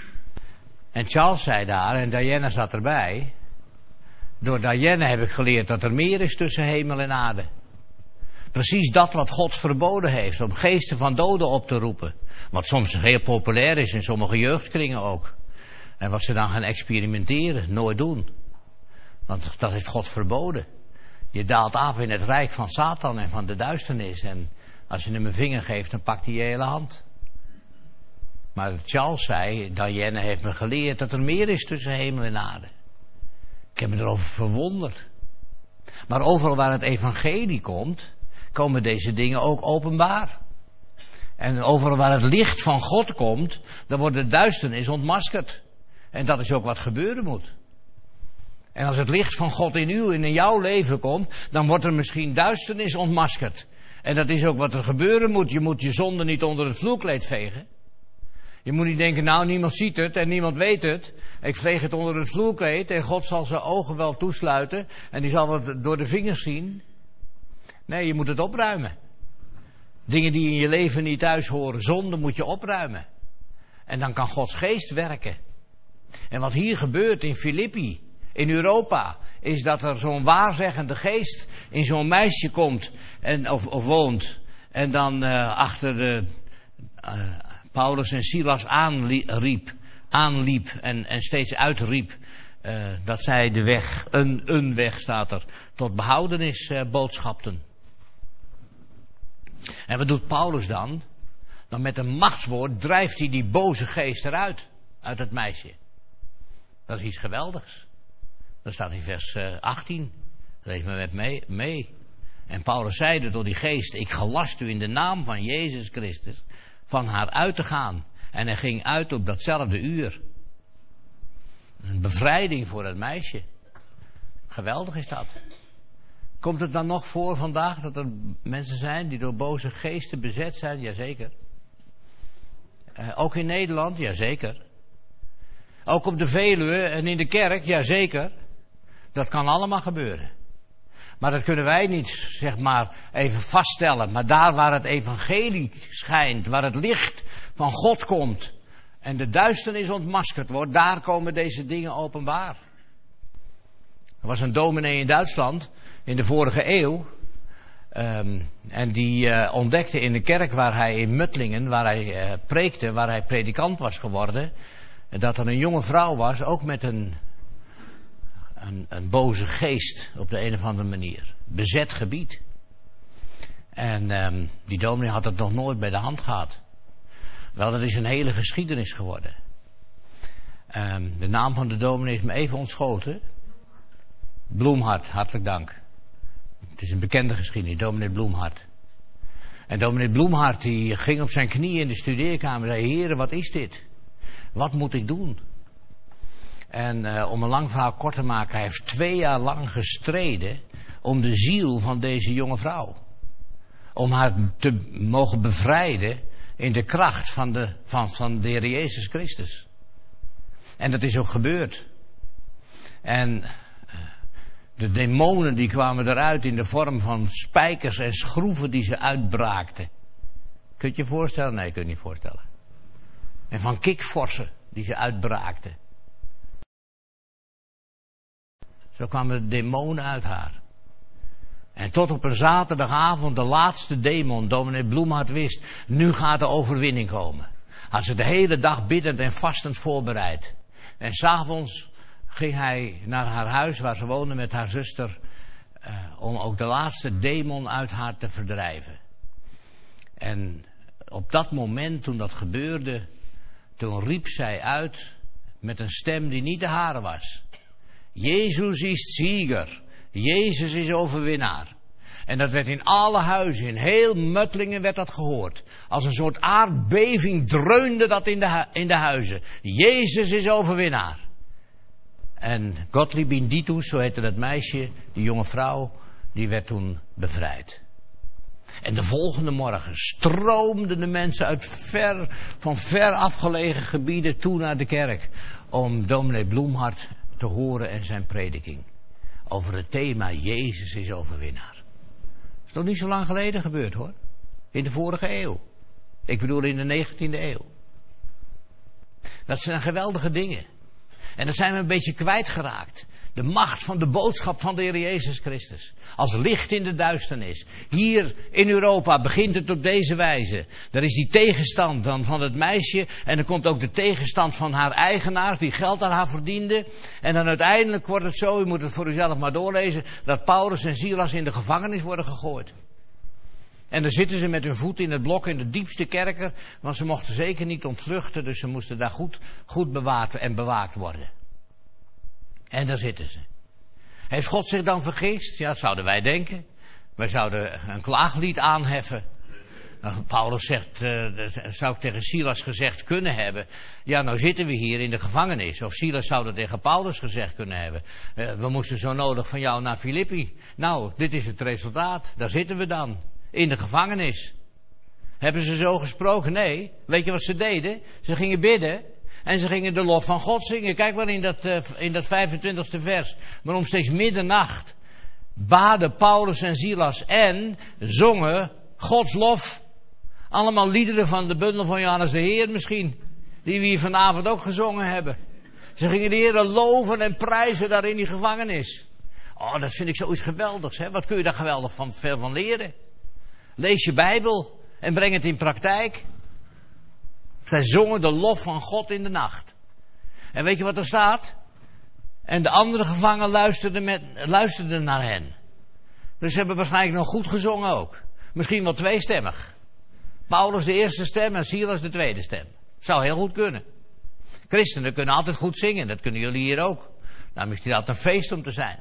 En Charles zei daar, en Diana zat erbij. Door Diana heb ik geleerd dat er meer is tussen hemel en aarde. Precies dat wat God verboden heeft, om geesten van doden op te roepen. Wat soms heel populair is in sommige jeugdkringen ook. En wat ze dan gaan experimenteren, nooit doen. Want dat heeft God verboden. Je daalt af in het rijk van Satan en van de duisternis. En als je hem een vinger geeft, dan pakt hij je hele hand. Maar Charles zei, Diana heeft me geleerd dat er meer is tussen hemel en aarde. Ik heb me erover verwonderd. Maar overal waar het evangelie komt, komen deze dingen ook openbaar. En overal waar het licht van God komt, dan wordt de duisternis ontmaskerd. En dat is ook wat gebeuren moet. En als het licht van God in jouw leven komt, dan wordt er misschien duisternis ontmaskerd. En dat is ook wat er gebeuren moet. Je moet je zonde niet onder het vloerkleed vegen. Je moet niet denken, nou niemand ziet het en niemand weet het. Ik veeg het onder het vloerkleed en God zal zijn ogen wel toesluiten. En die zal het door de vingers zien. Nee, je moet het opruimen. Dingen die in je leven niet thuis horen, zonde moet je opruimen. En dan kan Gods geest werken. En wat hier gebeurt in Filippi, in Europa, is dat er zo'n waarzeggende geest in zo'n meisje komt of woont. En dan achter de Paulus en Silas aanliep en steeds uitriep dat zij de weg, een weg staat er, tot behoudenis boodschapten. En wat doet Paulus dan? Dan met een machtswoord drijft hij die boze geest eruit, uit het meisje. Dat is iets geweldigs. Dat staat in vers 18. Lees maar met mee. En Paulus zeide tot die geest, ik gelast u in de naam van Jezus Christus van haar uit te gaan. En hij ging uit op datzelfde uur. Een bevrijding voor het meisje. Geweldig is dat. Komt het dan nog voor vandaag dat er mensen zijn die door boze geesten bezet zijn? Jazeker. Ook in Nederland? Jazeker. Ook op de Veluwe en in de kerk? Jazeker. Dat kan allemaal gebeuren. Maar dat kunnen wij niet, zeg maar, even vaststellen. Maar daar waar het evangelie schijnt, waar het licht van God komt en de duisternis ontmaskerd wordt, daar komen deze dingen openbaar. Er was een dominee in Duitsland in de vorige eeuw. En die ontdekte in de kerk waar hij in Muttlingen, waar hij preekte, waar hij predikant was geworden, dat er een jonge vrouw was, ook met een boze geest op de een of andere manier. Bezet gebied. En die dominee had het nog nooit bij de hand gehad. Wel, dat is een hele geschiedenis geworden. De naam van de dominee is me even ontschoten. Bloemhart, hartelijk dank. Het is een bekende geschiedenis, dominee Bloemhart. En dominee Bloemhart die ging op zijn knieën in de studeerkamer en zei: Heere, wat is dit? Wat moet ik doen? En om een lang verhaal kort te maken, hij heeft 2 jaar lang gestreden om de ziel van deze jonge vrouw. Om haar te mogen bevrijden in de kracht van de Heer Jezus Christus. En dat is ook gebeurd. En de demonen die kwamen eruit in de vorm van spijkers en schroeven die ze uitbraakten. Kun je je voorstellen? Nee, kun je niet voorstellen. En van kikvorsen die ze uitbraakten. Zo kwamen de demonen uit haar. En tot op een zaterdagavond de laatste demon, dominee Bloemhart, wist: nu gaat de overwinning komen. Had ze de hele dag biddend en vastend voorbereid. En 's avonds ging hij naar haar huis waar ze woonde met haar zuster, om ook de laatste demon uit haar te verdrijven. En op dat moment, toen dat gebeurde, toen riep zij uit met een stem die niet de hare was: Jezus is Sieger. Jezus is overwinnaar. En dat werd in alle huizen, in heel Muttlingen werd dat gehoord. Als een soort aardbeving dreunde dat in de huizen. Jezus is overwinnaar. En Gottlieb Inditus, zo heette dat meisje, die jonge vrouw, die werd toen bevrijd. En de volgende morgen stroomden de mensen van ver afgelegen gebieden toe naar de kerk om dominee Bloemhart te horen en zijn prediking. Over het thema Jezus is overwinnaar. Dat is nog niet zo lang geleden gebeurd, hoor. In de vorige eeuw. Ik bedoel in de 19e eeuw. Dat zijn geweldige dingen. En dat zijn we een beetje kwijtgeraakt. De macht van de boodschap van de Heer Jezus Christus. Als licht in de duisternis. Hier in Europa begint het op deze wijze. Er is die tegenstand dan van het meisje. En er komt ook de tegenstand van haar eigenaar. Die geld aan haar verdiende. En dan uiteindelijk wordt het zo, u moet het voor uzelf maar doorlezen, dat Paulus en Silas in de gevangenis worden gegooid. En dan zitten ze met hun voet in het blok in de diepste kerker. Want ze mochten zeker niet ontvluchten. Dus ze moesten daar goed bewaard en bewaakt worden. En daar zitten ze. Heeft God zich dan vergist? Ja, dat zouden wij denken. Wij zouden een klaaglied aanheffen. Paulus zegt, dat zou ik tegen Silas gezegd kunnen hebben. Ja, nou zitten we hier in de gevangenis. Of Silas zou dat tegen Paulus gezegd kunnen hebben. We moesten zo nodig van jou naar Filippi. Nou, dit is het resultaat. Daar zitten we dan. In de gevangenis. Hebben ze zo gesproken? Nee. Weet je wat ze deden? Ze gingen bidden. En ze gingen de lof van God zingen. Kijk maar in dat 25e vers. Maar om steeds middernacht baden Paulus en Silas en zongen Gods lof. Allemaal liederen van de bundel van Johannes de Heer misschien. Die we hier vanavond ook gezongen hebben. Ze gingen de Heer loven en prijzen daar in die gevangenis. Oh, dat vind ik zoiets geweldigs. Hè? Wat kun je daar geweldig veel van leren? Lees je Bijbel en breng het in praktijk. Zij zongen de lof van God in de nacht. En weet je wat er staat? En de andere gevangenen luisterden naar hen. Dus ze hebben waarschijnlijk nog goed gezongen ook. Misschien wel tweestemmig. Paulus de eerste stem en Silas de tweede stem. Zou heel goed kunnen. Christenen kunnen altijd goed zingen. Dat kunnen jullie hier ook. Nou, is het altijd een feest om te zijn.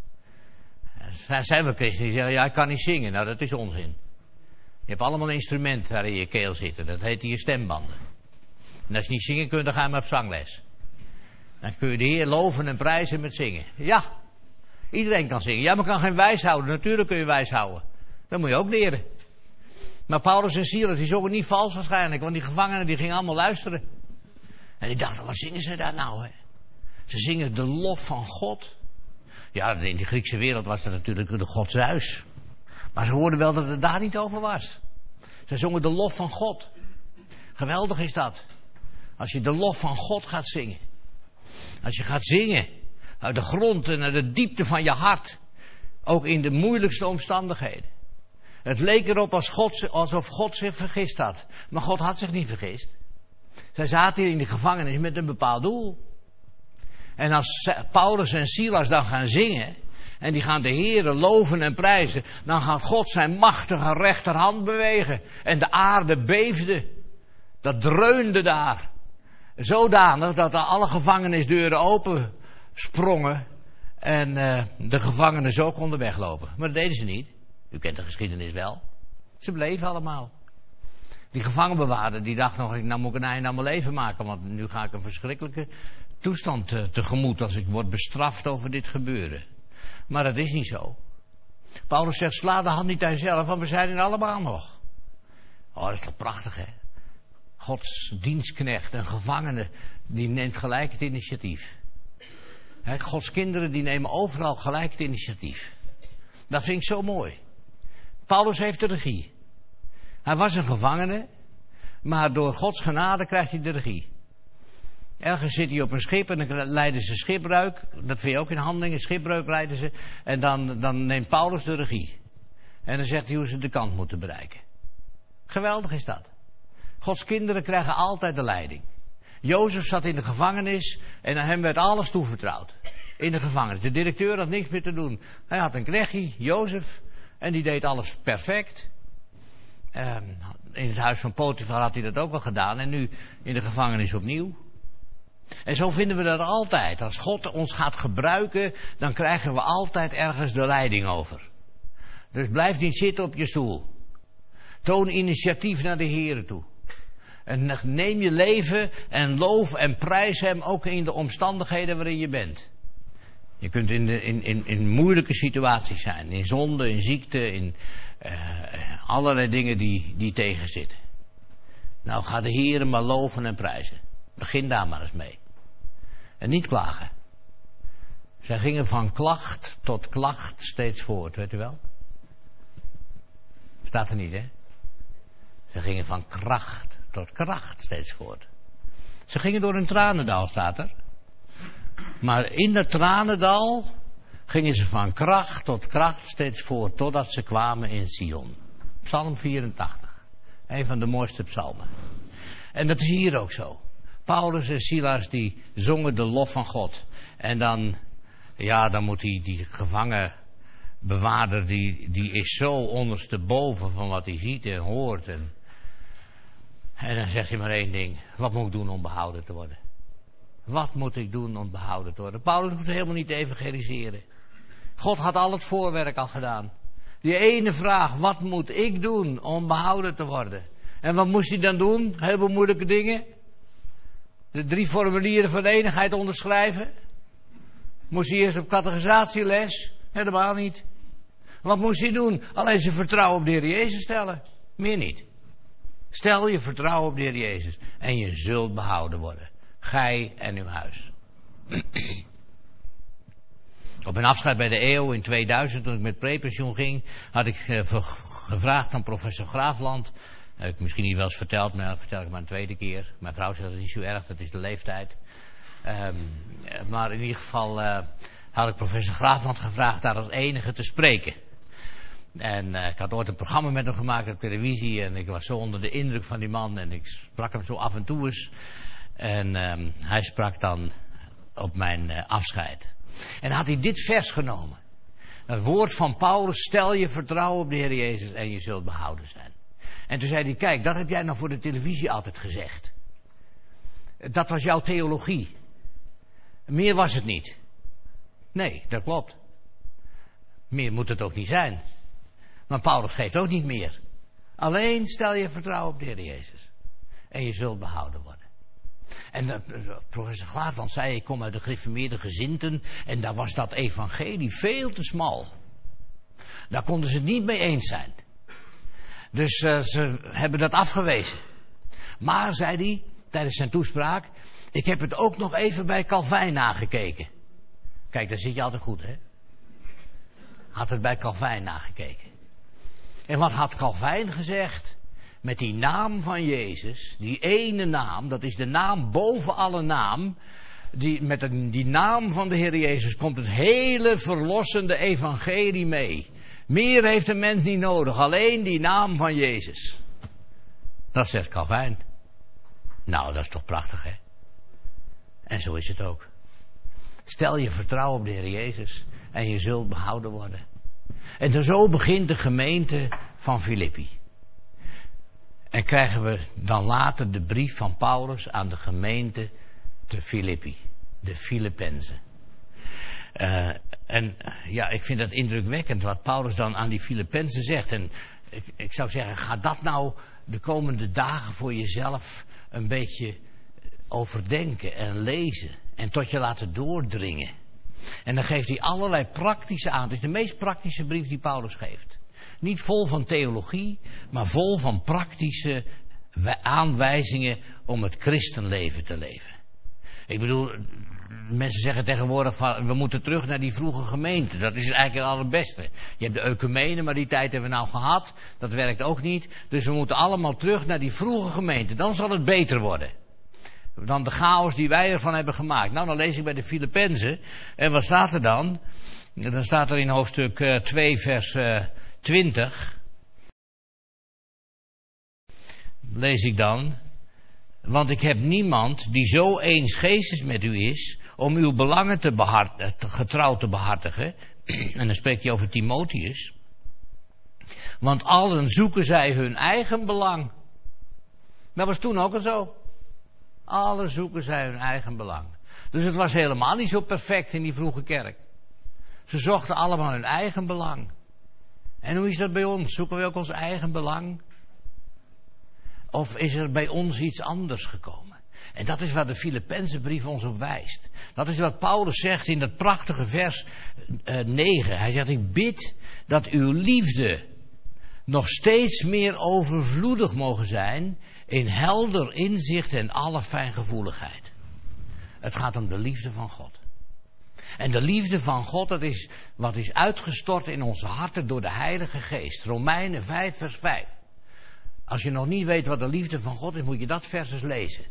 Er zijn wel christenen die zeggen, ja, ik kan niet zingen. Nou, dat is onzin. Je hebt allemaal een instrument daar in je keel zitten. Dat heet je stembanden. En als je niet zingen kunt, dan ga je maar op zangles. Dan kun je de Heer loven en prijzen met zingen. Ja, iedereen kan zingen. Ja, maar kan geen wijs houden. Natuurlijk kun je wijs houden. Dat moet je ook leren. Maar Paulus en Silas, die zongen niet vals waarschijnlijk. Want die gevangenen, die gingen allemaal luisteren. En die dachten, wat zingen ze daar nou, hè? Ze zingen de lof van God. Ja, in de Griekse wereld was dat natuurlijk de God Zeus. Maar ze hoorden wel dat het daar niet over was. Ze zongen de lof van God. Geweldig is dat. Als je de lof van God gaat zingen. Als je gaat zingen. Uit de grond en uit de diepte van je hart. Ook in de moeilijkste omstandigheden. Het leek erop alsof God zich vergist had. Maar God had zich niet vergist. Zij zaten hier in de gevangenis met een bepaald doel. En als Paulus en Silas dan gaan zingen, en die gaan de Heere loven en prijzen, dan gaat God zijn machtige rechterhand bewegen. En de aarde beefde. Dat dreunde daar. Zodanig dat alle gevangenisdeuren open sprongen. En de gevangenen zo konden weglopen. Maar dat deden ze niet. U kent de geschiedenis wel. Ze bleven allemaal. Die gevangenbewaarder die dacht nog, nou moet ik een einde aan mijn leven maken. Want nu ga ik een verschrikkelijke toestand tegemoet als ik word bestraft over dit gebeuren. Maar dat is niet zo. Paulus zegt, sla de hand niet aan jezelf, want we zijn er allemaal nog. Oh, dat is toch prachtig, hè? Gods dienstknecht, een gevangene, die neemt gelijk het initiatief. Gods kinderen, die nemen overal gelijk het initiatief. Dat vind ik zo mooi. Paulus heeft de regie. Hij was een gevangene, maar door Gods genade krijgt hij de regie. Ergens zit hij op een schip en dan leiden ze schipbreuk. Dat vind je ook in Handelingen, schipbreuk leiden ze. En dan neemt Paulus de regie. En dan zegt hij hoe ze de kant moeten bereiken. Geweldig is dat. Gods kinderen krijgen altijd de leiding. Jozef zat in de gevangenis en aan hem werd alles toevertrouwd. In de gevangenis. De directeur had niks meer te doen. Hij had een knechtje, Jozef, en die deed alles perfect. In het huis van Potifar had hij dat ook wel gedaan en nu in de gevangenis opnieuw. En zo vinden we dat altijd. Als God ons gaat gebruiken, dan krijgen we altijd ergens de leiding over. Dus blijf niet zitten op je stoel. Toon initiatief naar de Heere toe. En neem je leven en loof en prijs hem ook in de omstandigheden waarin je bent. Je kunt in moeilijke situaties zijn. In zonde, in ziekte, in allerlei dingen die tegenzitten. Nou, ga de Heere maar loven en prijzen. Begin daar maar eens mee. En niet klagen. Zij gingen van klacht tot klacht steeds voort, weet u wel? Staat er niet, hè? Ze gingen van kracht tot kracht steeds voort. Ze gingen door een tranendal, staat er. Maar in dat tranendal gingen ze van kracht tot kracht steeds voort, totdat ze kwamen in Sion. Psalm 84. Een van de mooiste psalmen. En dat is hier ook zo. Paulus en Silas die zongen de lof van God. En dan moet die gevangenbewaarder, die is zo ondersteboven van wat hij ziet en hoort. En dan zegt hij maar één ding. Wat moet ik doen om behouden te worden? Wat moet ik doen om behouden te worden? Paulus hoeft helemaal niet te evangeliseren. God had al het voorwerk al gedaan. Die ene vraag, wat moet ik doen om behouden te worden? En wat moest hij dan doen? Heel veel moeilijke dingen. De 3 formulieren van de eenigheid onderschrijven. Moest hij eerst op catechisatie-les? Helemaal niet. Wat moest hij doen? Alleen zijn vertrouwen op de Heer Jezus stellen. Meer niet. Stel je vertrouwen op de Heer Jezus. En je zult behouden worden. Gij en uw huis. Op mijn afscheid bij de EO in 2000, toen ik met prepensioen ging, had ik gevraagd aan professor Graafland. Heb ik misschien niet wel eens verteld, maar dat vertel ik maar een tweede keer. Mijn vrouw zegt dat is niet zo erg, dat is de leeftijd. Maar in ieder geval had ik professor Graafland gevraagd daar als enige te spreken. En ik had ooit een programma met hem gemaakt op televisie en ik was zo onder de indruk van die man en ik sprak hem zo af en toe eens. En hij sprak dan op mijn afscheid. En dan had hij dit vers genomen. Het woord van Paulus, stel je vertrouwen op de Heer Jezus en je zult behouden zijn. En toen zei hij, kijk, dat heb jij nou voor de televisie altijd gezegd. Dat was jouw theologie. Meer was het niet. Nee, dat klopt. Meer moet het ook niet zijn. Maar Paulus geeft ook niet meer. Alleen stel je vertrouwen op de Heer Jezus. En je zult behouden worden. En professor Graafland zei, ik kom uit de gereformeerde gezinten. En daar was dat evangelie veel te smal. Daar konden ze het niet mee eens zijn. Dus ze hebben dat afgewezen. Maar, zei hij, tijdens zijn toespraak, ik heb het ook nog even bij Calvijn nagekeken. Kijk, daar zit je altijd goed, hè? Had het bij Calvijn nagekeken. En wat had Calvijn gezegd? Met die naam van Jezus, die ene naam, dat is de naam boven alle naam. Met die naam van de Heer Jezus komt het hele verlossende evangelie mee. Meer heeft een mens niet nodig, alleen die naam van Jezus. Dat zegt Calvijn. Nou, dat is toch prachtig, hè? En zo is het ook. Stel je vertrouwen op de Heer Jezus en je zult behouden worden. En zo begint de gemeente van Filippi. En krijgen we dan later de brief van Paulus aan de gemeente te Filippi. De Filippenzen. Ik vind dat indrukwekkend wat Paulus dan aan die Filippenzen zegt. En ik zou zeggen, ga dat nou de komende dagen voor jezelf een beetje overdenken en lezen. En tot je laten doordringen. En dan geeft hij allerlei praktische aan. Het is de meest praktische brief die Paulus geeft. Niet vol van theologie, maar vol van praktische aanwijzingen om het christenleven te leven. Ik bedoel, mensen zeggen tegenwoordig van, we moeten terug naar die vroege gemeente. Dat is eigenlijk het allerbeste. Je hebt de ecumene, maar die tijd hebben we nou gehad. Dat werkt ook niet. Dus we moeten allemaal terug naar die vroege gemeente. Dan zal het beter worden dan de chaos die wij ervan hebben gemaakt. Nou, dan lees ik bij de Filippenzen. En wat staat er dan? Dan staat er in hoofdstuk 2 vers 20. Lees ik dan. Want ik heb niemand die zo eens geestes met u is, om uw belangen getrouw te behartigen. En dan spreekt hij over Timotheus. Want allen zoeken zij hun eigen belang. Dat was toen ook al zo. Allen zoeken zij hun eigen belang. Dus het was helemaal niet zo perfect in die vroege kerk. Ze zochten allemaal hun eigen belang. En hoe is dat bij ons? Zoeken we ook ons eigen belang? Of is er bij ons iets anders gekomen? En dat is waar de Filippenzenbrief ons op wijst. Dat is wat Paulus zegt in dat prachtige vers 9. Hij zegt, ik bid dat uw liefde nog steeds meer overvloedig mogen zijn in helder inzicht en alle fijngevoeligheid. Het gaat om de liefde van God. En de liefde van God, dat is wat is uitgestort in onze harten door de Heilige Geest. Romeinen 5 vers 5. Als je nog niet weet wat de liefde van God is, moet je dat vers eens lezen.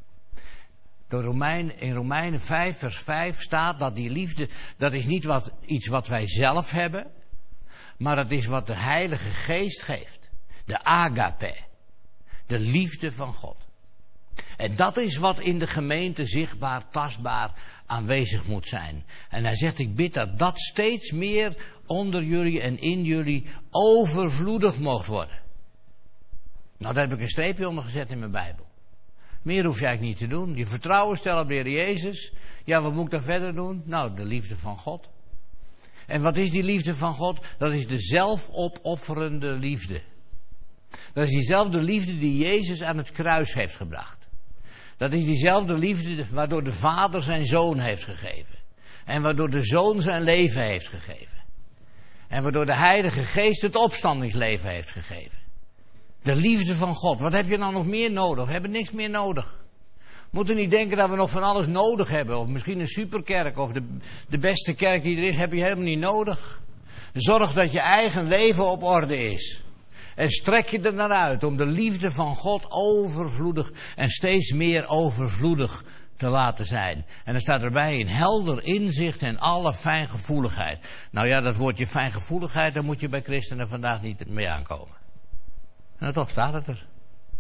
In Romeinen 5 vers 5 staat dat die liefde, dat is niet iets wat wij zelf hebben, maar dat is wat de Heilige Geest geeft. De agape. De liefde van God. En dat is wat in de gemeente zichtbaar, tastbaar aanwezig moet zijn. En hij zegt, ik bid dat dat steeds meer onder jullie en in jullie overvloedig mocht worden. Nou, daar heb ik een streepje onder gezet in mijn Bijbel. Meer hoef je eigenlijk niet te doen. Je vertrouwen stellen op de Heer Jezus. Ja, wat moet ik dan verder doen? Nou, de liefde van God. En wat is die liefde van God? Dat is de zelfopofferende liefde. Dat is diezelfde liefde die Jezus aan het kruis heeft gebracht. Dat is diezelfde liefde waardoor de Vader zijn Zoon heeft gegeven. En waardoor de Zoon zijn leven heeft gegeven. En waardoor de Heilige Geest het opstandingsleven heeft gegeven. De liefde van God. Wat heb je nou nog meer nodig? We hebben niks meer nodig. We moeten niet denken dat we nog van alles nodig hebben. Of misschien een superkerk of de beste kerk die er is, heb je helemaal niet nodig. Zorg dat je eigen leven op orde is. En strek je er naar uit om de liefde van God overvloedig en steeds meer overvloedig te laten zijn. En dan staat erbij in helder inzicht en alle fijngevoeligheid. Nou ja, dat woordje fijngevoeligheid, daar moet je bij christenen vandaag niet mee aankomen. Nou, toch staat het er.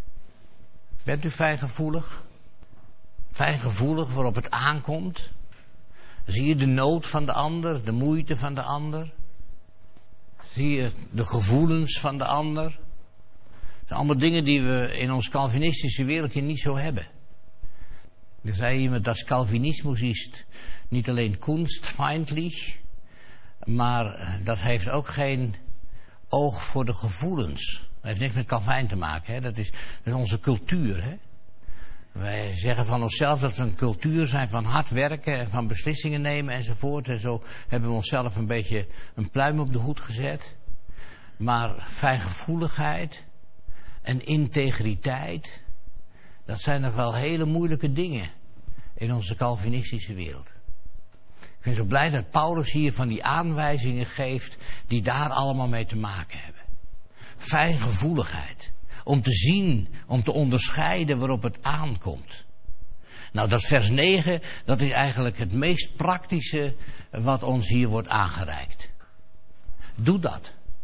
Bent u fijngevoelig? Fijngevoelig waarop het aankomt? Zie je de nood van de ander, de moeite van de ander? Zie je de gevoelens van de ander? Dat zijn allemaal dingen die we in ons Calvinistische wereldje niet zo hebben. Er zei iemand, dat Calvinismus is niet alleen kunstfeindlich, maar dat heeft ook geen oog voor de gevoelens. Dat heeft niks met Calvijn te maken. Hè? Dat is onze cultuur. Hè? Wij zeggen van onszelf dat we een cultuur zijn van hard werken en van beslissingen nemen enzovoort. En zo hebben we onszelf een beetje een pluim op de hoed gezet. Maar fijngevoeligheid en integriteit, dat zijn nog wel hele moeilijke dingen in onze Calvinistische wereld. Ik ben zo blij dat Paulus hier van die aanwijzingen geeft die daar allemaal mee te maken hebben. Fijngevoeligheid. Om te zien, om te onderscheiden waarop het aankomt. Nou, dat vers 9, dat is eigenlijk het meest praktische wat ons hier wordt aangereikt. Doe dat.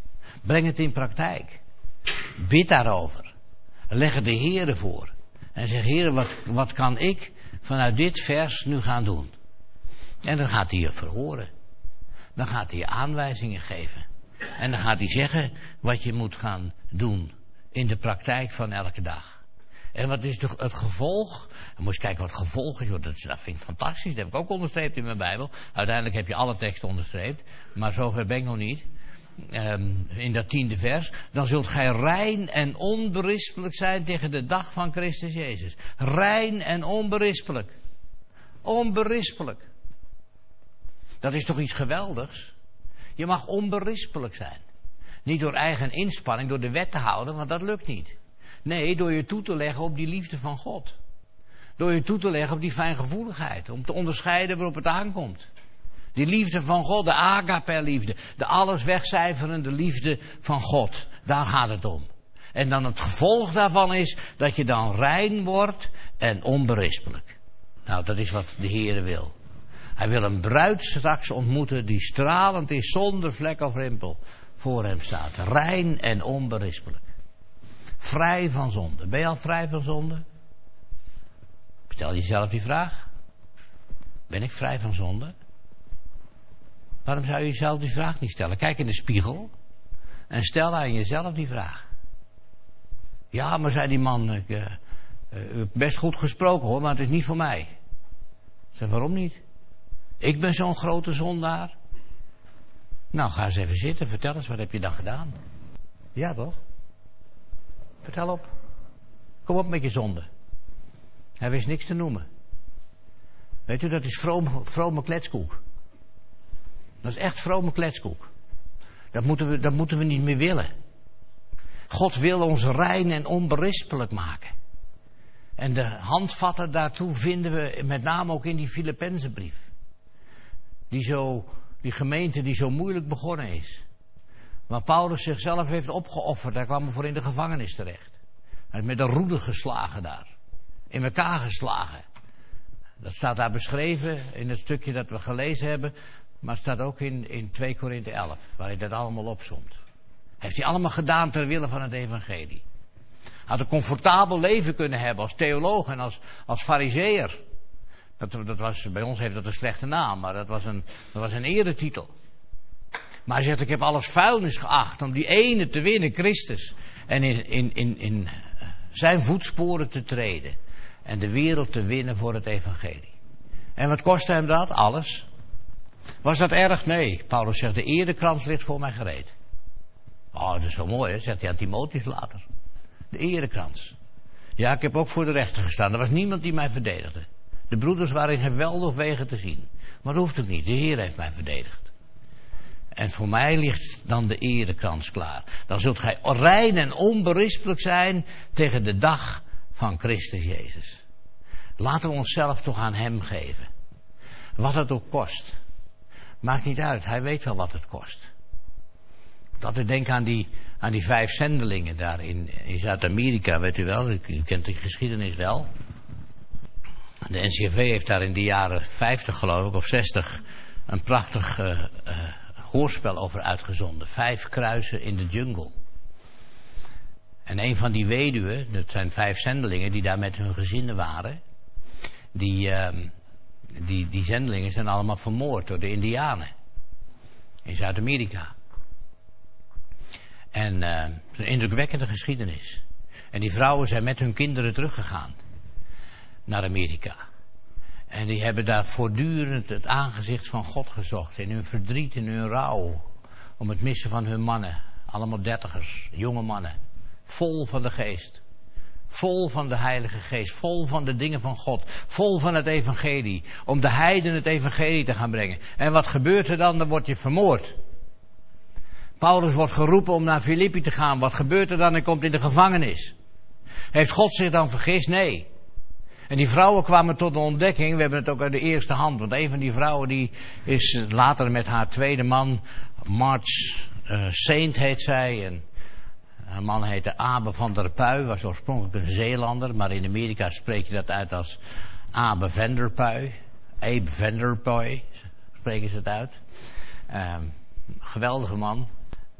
Breng het in praktijk. Bid daarover. Leg het de Heere voor. En zeg, Heere, wat kan ik vanuit dit vers nu gaan doen? En dan gaat hij je verhoren. Dan gaat hij je aanwijzingen geven. En dan gaat hij zeggen wat je moet gaan doen in de praktijk van elke dag. En wat is het gevolg? Dan moet je kijken wat het gevolg is. Dat vind ik fantastisch. Dat heb ik ook onderstreept in mijn Bijbel. Uiteindelijk heb je alle teksten onderstreept. Maar zover ben ik nog niet. In dat 10e vers. Dan zult gij rein en onberispelijk zijn tegen de dag van Christus Jezus. Rein en onberispelijk. Onberispelijk. Dat is toch iets geweldigs? Je mag onberispelijk zijn. Niet door eigen inspanning, door de wet te houden, want dat lukt niet. Nee, door je toe te leggen op die liefde van God. Door je toe te leggen op die fijngevoeligheid. Om te onderscheiden waarop het aankomt. Die liefde van God, de agape-liefde. De alles wegcijferende liefde van God. Daar gaat het om. En dan het gevolg daarvan is dat je dan rein wordt en onberispelijk. Nou, dat is wat de Heere wil. Hij wil een bruid straks ontmoeten die stralend is, zonder vlek of rimpel, voor hem staat. Rein en onberispelijk. Vrij van zonde. Ben je al vrij van zonde? Stel jezelf die vraag. Ben ik vrij van zonde? Waarom zou je jezelf die vraag niet stellen? Kijk in de spiegel en stel aan jezelf die vraag. Ja, maar zei die man, u hebt best goed gesproken hoor, maar het is niet voor mij. Ik zei, waarom niet? Ik ben zo'n grote zondaar. Nou, ga eens even zitten, vertel eens, wat heb je dan gedaan? Ja toch? Vertel op. Kom op met je zonde. Hij wist niks te noemen. Weet u, dat is vrome kletskoek. Dat is echt vrome kletskoek. Dat moeten we niet meer willen. God wil ons rein en onberispelijk maken. En de handvatten daartoe vinden we met name ook in die Filippenzenbrief. Die gemeente die zo moeilijk begonnen is. Waar Paulus zichzelf heeft opgeofferd. Daar kwam hij voor in de gevangenis terecht. Hij is met een roede geslagen daar. In elkaar geslagen. Dat staat daar beschreven in het stukje dat we gelezen hebben. Maar staat ook in 2 Korinthe 11. Waar hij dat allemaal opzomt. Heeft hij allemaal gedaan ter wille van het evangelie. Had een comfortabel leven kunnen hebben als theoloog en als farizeeër. Bij ons heeft dat een slechte naam, maar dat was een eretitel. Maar hij zegt, ik heb alles vuilnis geacht om die ene te winnen, Christus. En in zijn voetsporen te treden. En de wereld te winnen voor het evangelie. En wat kostte hem dat? Alles. Was dat erg? Nee. Paulus zegt, de erekrans ligt voor mij gereed. Oh, dat is wel mooi, hè? Zegt hij aan Timotheus later. De erekrans. Ja, ik heb ook voor de rechter gestaan. Er was niemand die mij verdedigde. De broeders waren in geweldig wegen te zien. Maar dat hoeft het niet. De Heer heeft mij verdedigd. En voor mij ligt dan de erekrans klaar. Dan zult gij rein en onberispelijk zijn tegen de dag van Christus Jezus. Laten we onszelf toch aan hem geven. Wat het ook kost. Maakt niet uit. Hij weet wel wat het kost. Dat ik denk aan die 5 zendelingen daar in Zuid-Amerika, weet u wel. U kent die geschiedenis wel. De NCRV heeft daar in de jaren 50 geloof ik, of 60, een prachtig hoorspel over uitgezonden. 5 kruisen in de jungle. En een van die weduwen, dat zijn 5 zendelingen die daar met hun gezinnen waren. Die zendelingen zijn allemaal vermoord door de Indianen. In Zuid-Amerika. En een indrukwekkende geschiedenis. En die vrouwen zijn met hun kinderen teruggegaan. Naar Amerika. En die hebben daar voortdurend het aangezicht van God gezocht. In hun verdriet, in hun rouw. Om het missen van hun mannen. Allemaal 30ers, jonge mannen. Vol van de geest. Vol van de Heilige Geest. Vol van de dingen van God. Vol van het evangelie. Om de heiden het evangelie te gaan brengen. En wat gebeurt er dan? Dan word je vermoord. Paulus wordt geroepen om naar Filippi te gaan. Wat gebeurt er dan? Hij komt in de gevangenis. Heeft God zich dan vergist? Nee. En die vrouwen kwamen tot de ontdekking, we hebben het ook uit de eerste hand, want een van die vrouwen die is later met haar tweede man, March Saint heet zij, en haar man heette Abe van der Puy, was oorspronkelijk een Zeelander, maar in Amerika spreek je dat uit als Abe van der Puy, Abe van der Puy, spreken ze het uit. Geweldige man.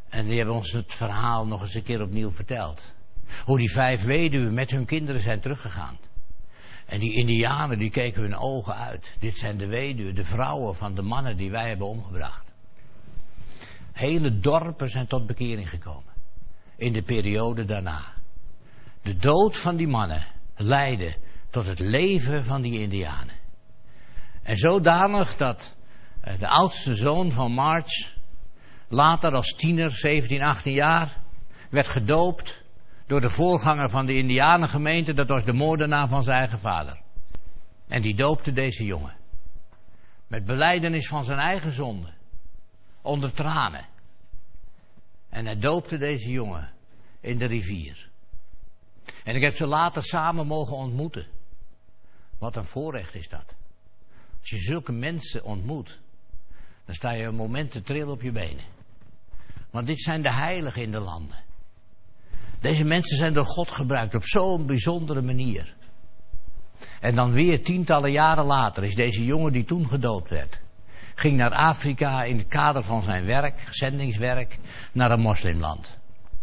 En die hebben ons het verhaal nog eens een keer opnieuw verteld. Hoe die 5 weduwen met hun kinderen zijn teruggegaan. En die Indianen die keken hun ogen uit. Dit zijn de weduwen, de vrouwen van de mannen die wij hebben omgebracht. Hele dorpen zijn tot bekering gekomen. In de periode daarna. De dood van die mannen leidde tot het leven van die Indianen. En zodanig dat de oudste zoon van March later als tiener, 17, 18 jaar, werd gedoopt door de voorganger van de Indianengemeente. Dat was de moordenaar van zijn eigen vader. En die doopte deze jongen. Met belijdenis van zijn eigen zonde. Onder tranen. En hij doopte deze jongen in de rivier. En ik heb ze later samen mogen ontmoeten. Wat een voorrecht is dat. Als je zulke mensen ontmoet, dan sta je een moment te trillen op je benen. Want dit zijn de heiligen in de landen. Deze mensen zijn door God gebruikt op zo'n bijzondere manier. En dan weer tientallen jaren later is deze jongen die toen gedoopt werd, ging naar Afrika in het kader van zijn werk, zendingswerk, naar een moslimland.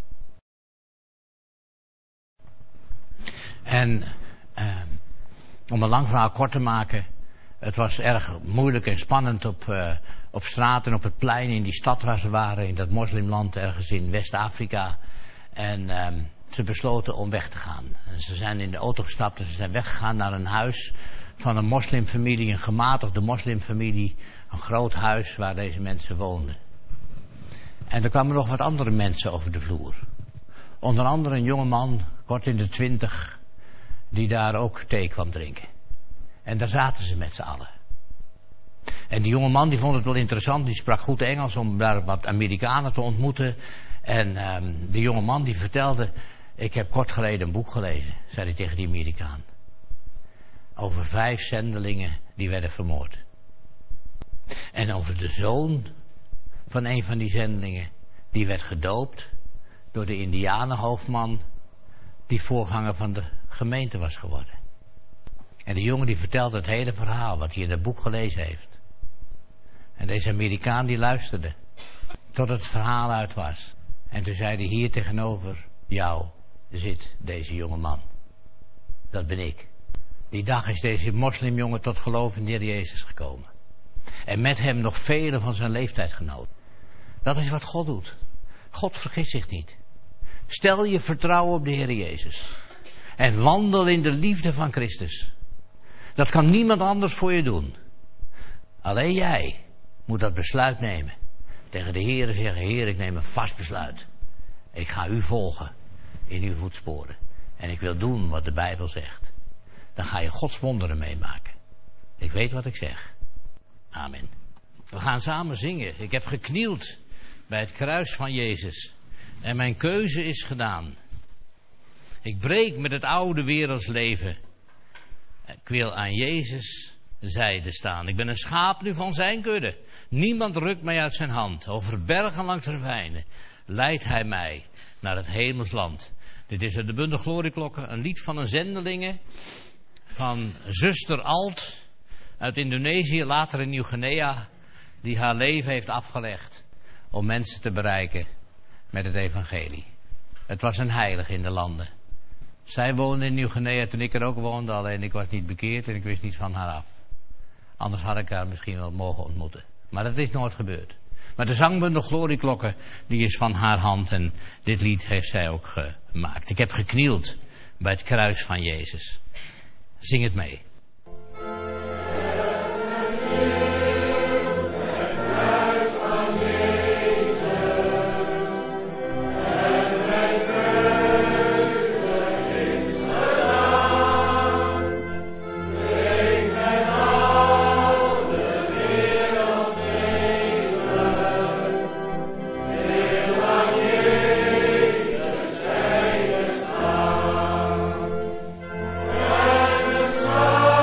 En om een lang verhaal kort te maken, het was erg moeilijk en spannend op straat en op het plein in die stad waar ze waren, in dat moslimland ergens in West-Afrika. En ze besloten om weg te gaan. En ze zijn in de auto gestapt en ze zijn weggegaan naar een huis van een moslimfamilie, een gematigde moslimfamilie, een groot huis waar deze mensen woonden. En er kwamen nog wat andere mensen over de vloer. Onder andere een jongeman, kort in de 20, die daar ook thee kwam drinken. En daar zaten ze met z'n allen. En die jongeman die vond het wel interessant, die sprak goed Engels om daar wat Amerikanen te ontmoeten. En de jongeman die vertelde, ik heb kort geleden een boek gelezen, zei hij tegen die Amerikaan. Over 5 zendelingen die werden vermoord. En over de zoon van een van die zendelingen, die werd gedoopt door de Indianenhoofdman, die voorganger van de gemeente was geworden. En de jongen die vertelde het hele verhaal, wat hij in het boek gelezen heeft. En deze Amerikaan die luisterde, tot het verhaal uit was. En toen zei hij, hier tegenover jou zit deze jonge man. Dat ben ik. Die dag is deze moslimjongen tot geloof in de Heer Jezus gekomen. En met hem nog vele van zijn leeftijdgenoten. Dat is wat God doet. God vergist zich niet. Stel je vertrouwen op de Heer Jezus. En wandel in de liefde van Christus. Dat kan niemand anders voor je doen. Alleen jij moet dat besluit nemen. Tegen de Heer zeggen, Heer, ik neem een vast besluit. Ik ga u volgen in uw voetsporen. En ik wil doen wat de Bijbel zegt. Dan ga je Gods wonderen meemaken. Ik weet wat ik zeg. Amen. We gaan samen zingen. Ik heb geknield bij het kruis van Jezus. En mijn keuze is gedaan. Ik breek met het oude werelds leven. Ik wil aan Jezus zijde staan. Ik ben een schaap nu van zijn kudde. Niemand rukt mij uit zijn hand. Over bergen langs ravijnen leidt hij mij naar het hemelsland. Dit is de bundel Glorieklokken, een lied van een zendelinge van zuster Alt uit Indonesië, later in Nieuw-Guinea, die haar leven heeft afgelegd om mensen te bereiken met het evangelie. Het was een heilige in de landen. Zij woonde in Nieuw-Guinea toen ik er ook woonde, alleen ik was niet bekeerd en ik wist niet van haar af. Anders had ik haar misschien wel mogen ontmoeten. Maar dat is nooit gebeurd. Maar de zangbundel Glorieklokken, die is van haar hand en dit lied heeft zij ook gemaakt. Ik heb geknield bij het kruis van Jezus. Zing het mee. Oh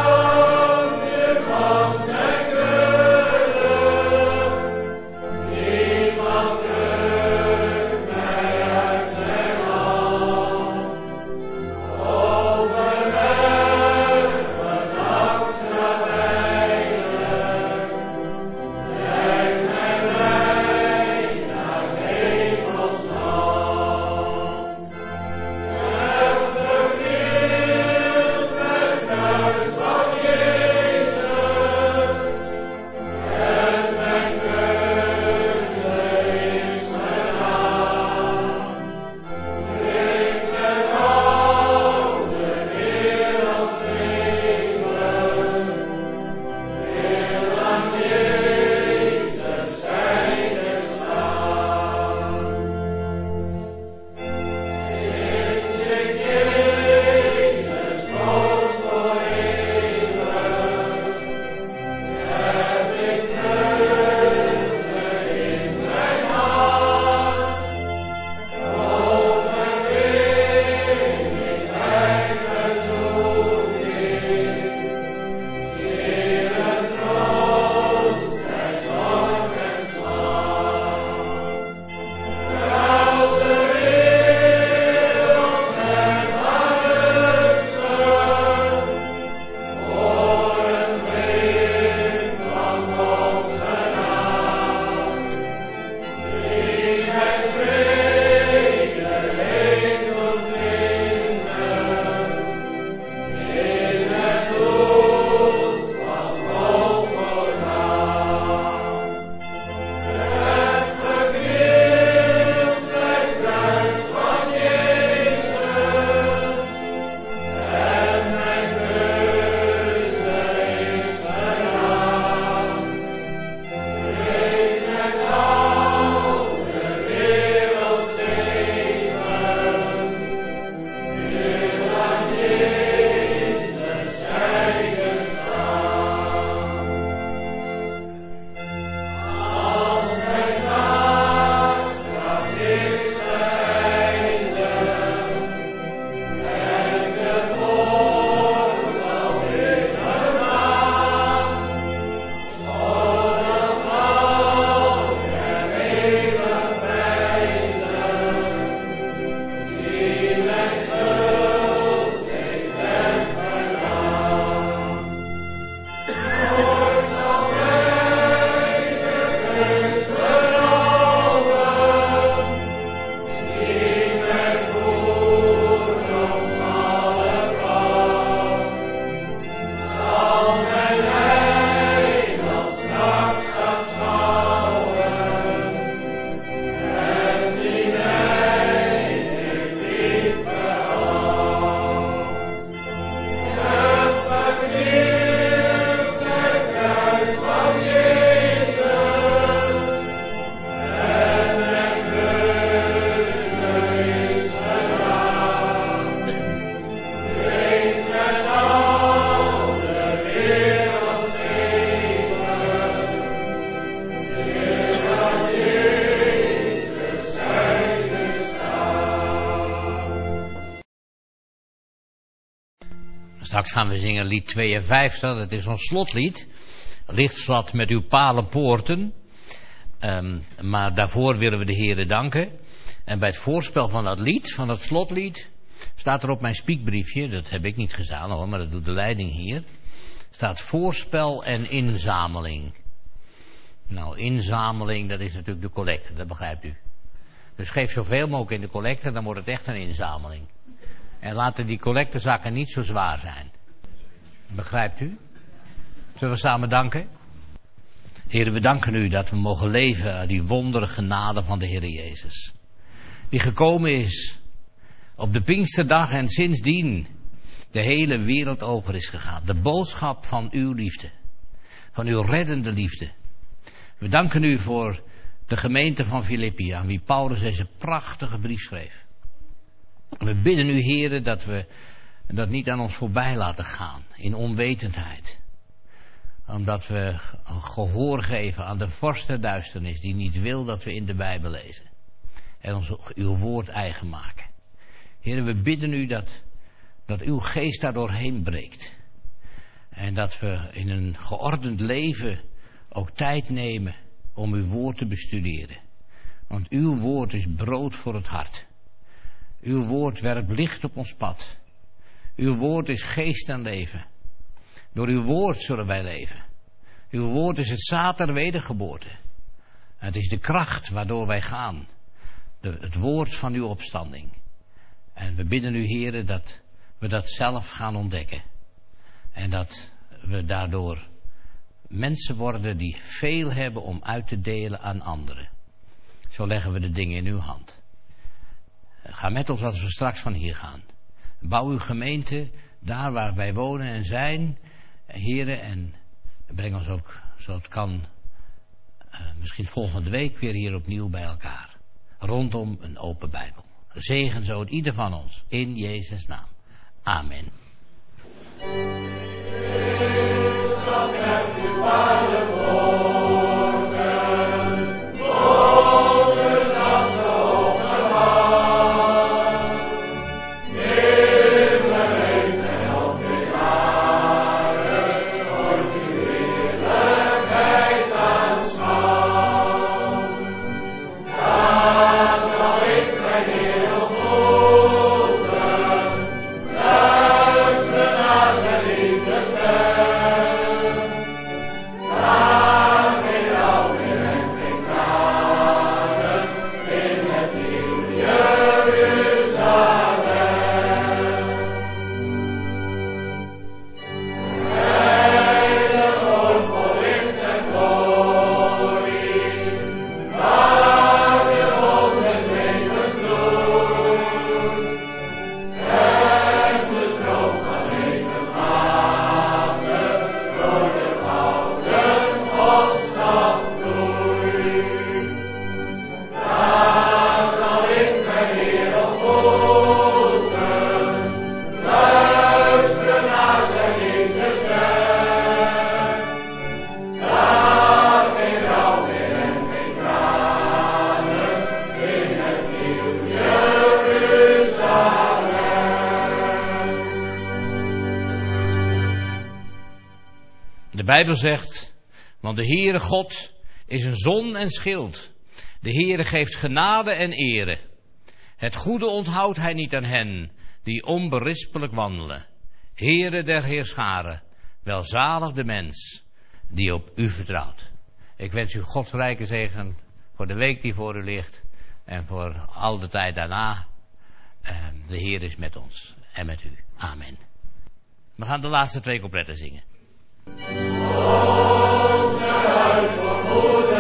Straks gaan we zingen lied 52, dat is ons slotlied. Lichtstad met uw palenpoorten. Maar daarvoor willen we de Heere danken. En bij het voorspel van dat lied, van dat slotlied, staat er op mijn spiekbriefje, dat heb ik niet gedaan hoor, maar dat doet de leiding hier, staat voorspel en inzameling. Nou, inzameling, dat is natuurlijk de collecte, dat begrijpt u. Dus geef zoveel mogelijk in de collecte, dan wordt het echt een inzameling. En laten die collectezakken niet zo zwaar zijn. Begrijpt u? Zullen we samen danken? Heer, we danken u dat we mogen leven uit die wondere genade van de Heer Jezus. Die gekomen is op de Pinksterdag en sindsdien de hele wereld over is gegaan. De boodschap van uw liefde. Van uw reddende liefde. We danken u voor de gemeente van Filippi, aan wie Paulus deze prachtige brief schreef. We bidden u, Heere, dat we dat niet aan ons voorbij laten gaan, in onwetendheid. Omdat we gehoor geven aan de vorst der duisternis, die niet wil dat we in de Bijbel lezen. En ons uw woord eigen maken. Heere, we bidden u dat uw geest daar doorheen breekt. En dat we in een geordend leven ook tijd nemen om uw woord te bestuderen. Want uw woord is brood voor het hart. Uw woord werpt licht op ons pad. Uw woord is geest en leven. Door uw woord zullen wij leven. Uw woord is het zaad der wedergeboorte. Het is de kracht waardoor wij gaan. Het woord van uw opstanding. En we bidden u, Heere, dat we dat zelf gaan ontdekken. En dat we daardoor mensen worden die veel hebben om uit te delen aan anderen. Zo leggen we de dingen in uw hand. Ga met ons als we straks van hier gaan. Bouw uw gemeente daar waar wij wonen en zijn, Heere, en breng ons ook, zo het kan, misschien volgende week weer hier opnieuw bij elkaar. Rondom een open Bijbel. Zegen zo het ieder van ons, in Jezus' naam. Amen. De Bijbel zegt, want de Heere God is een zon en schild. De Heere geeft genade en ere. Het goede onthoudt hij niet aan hen die onberispelijk wandelen. Heere der heerscharen, welzalig de mens die op u vertrouwt. Ik wens u Gods rijke zegen voor de week die voor u ligt en voor al de tijd daarna. De Heer is met ons en met u. Amen. We gaan de laatste 2 coupletten zingen.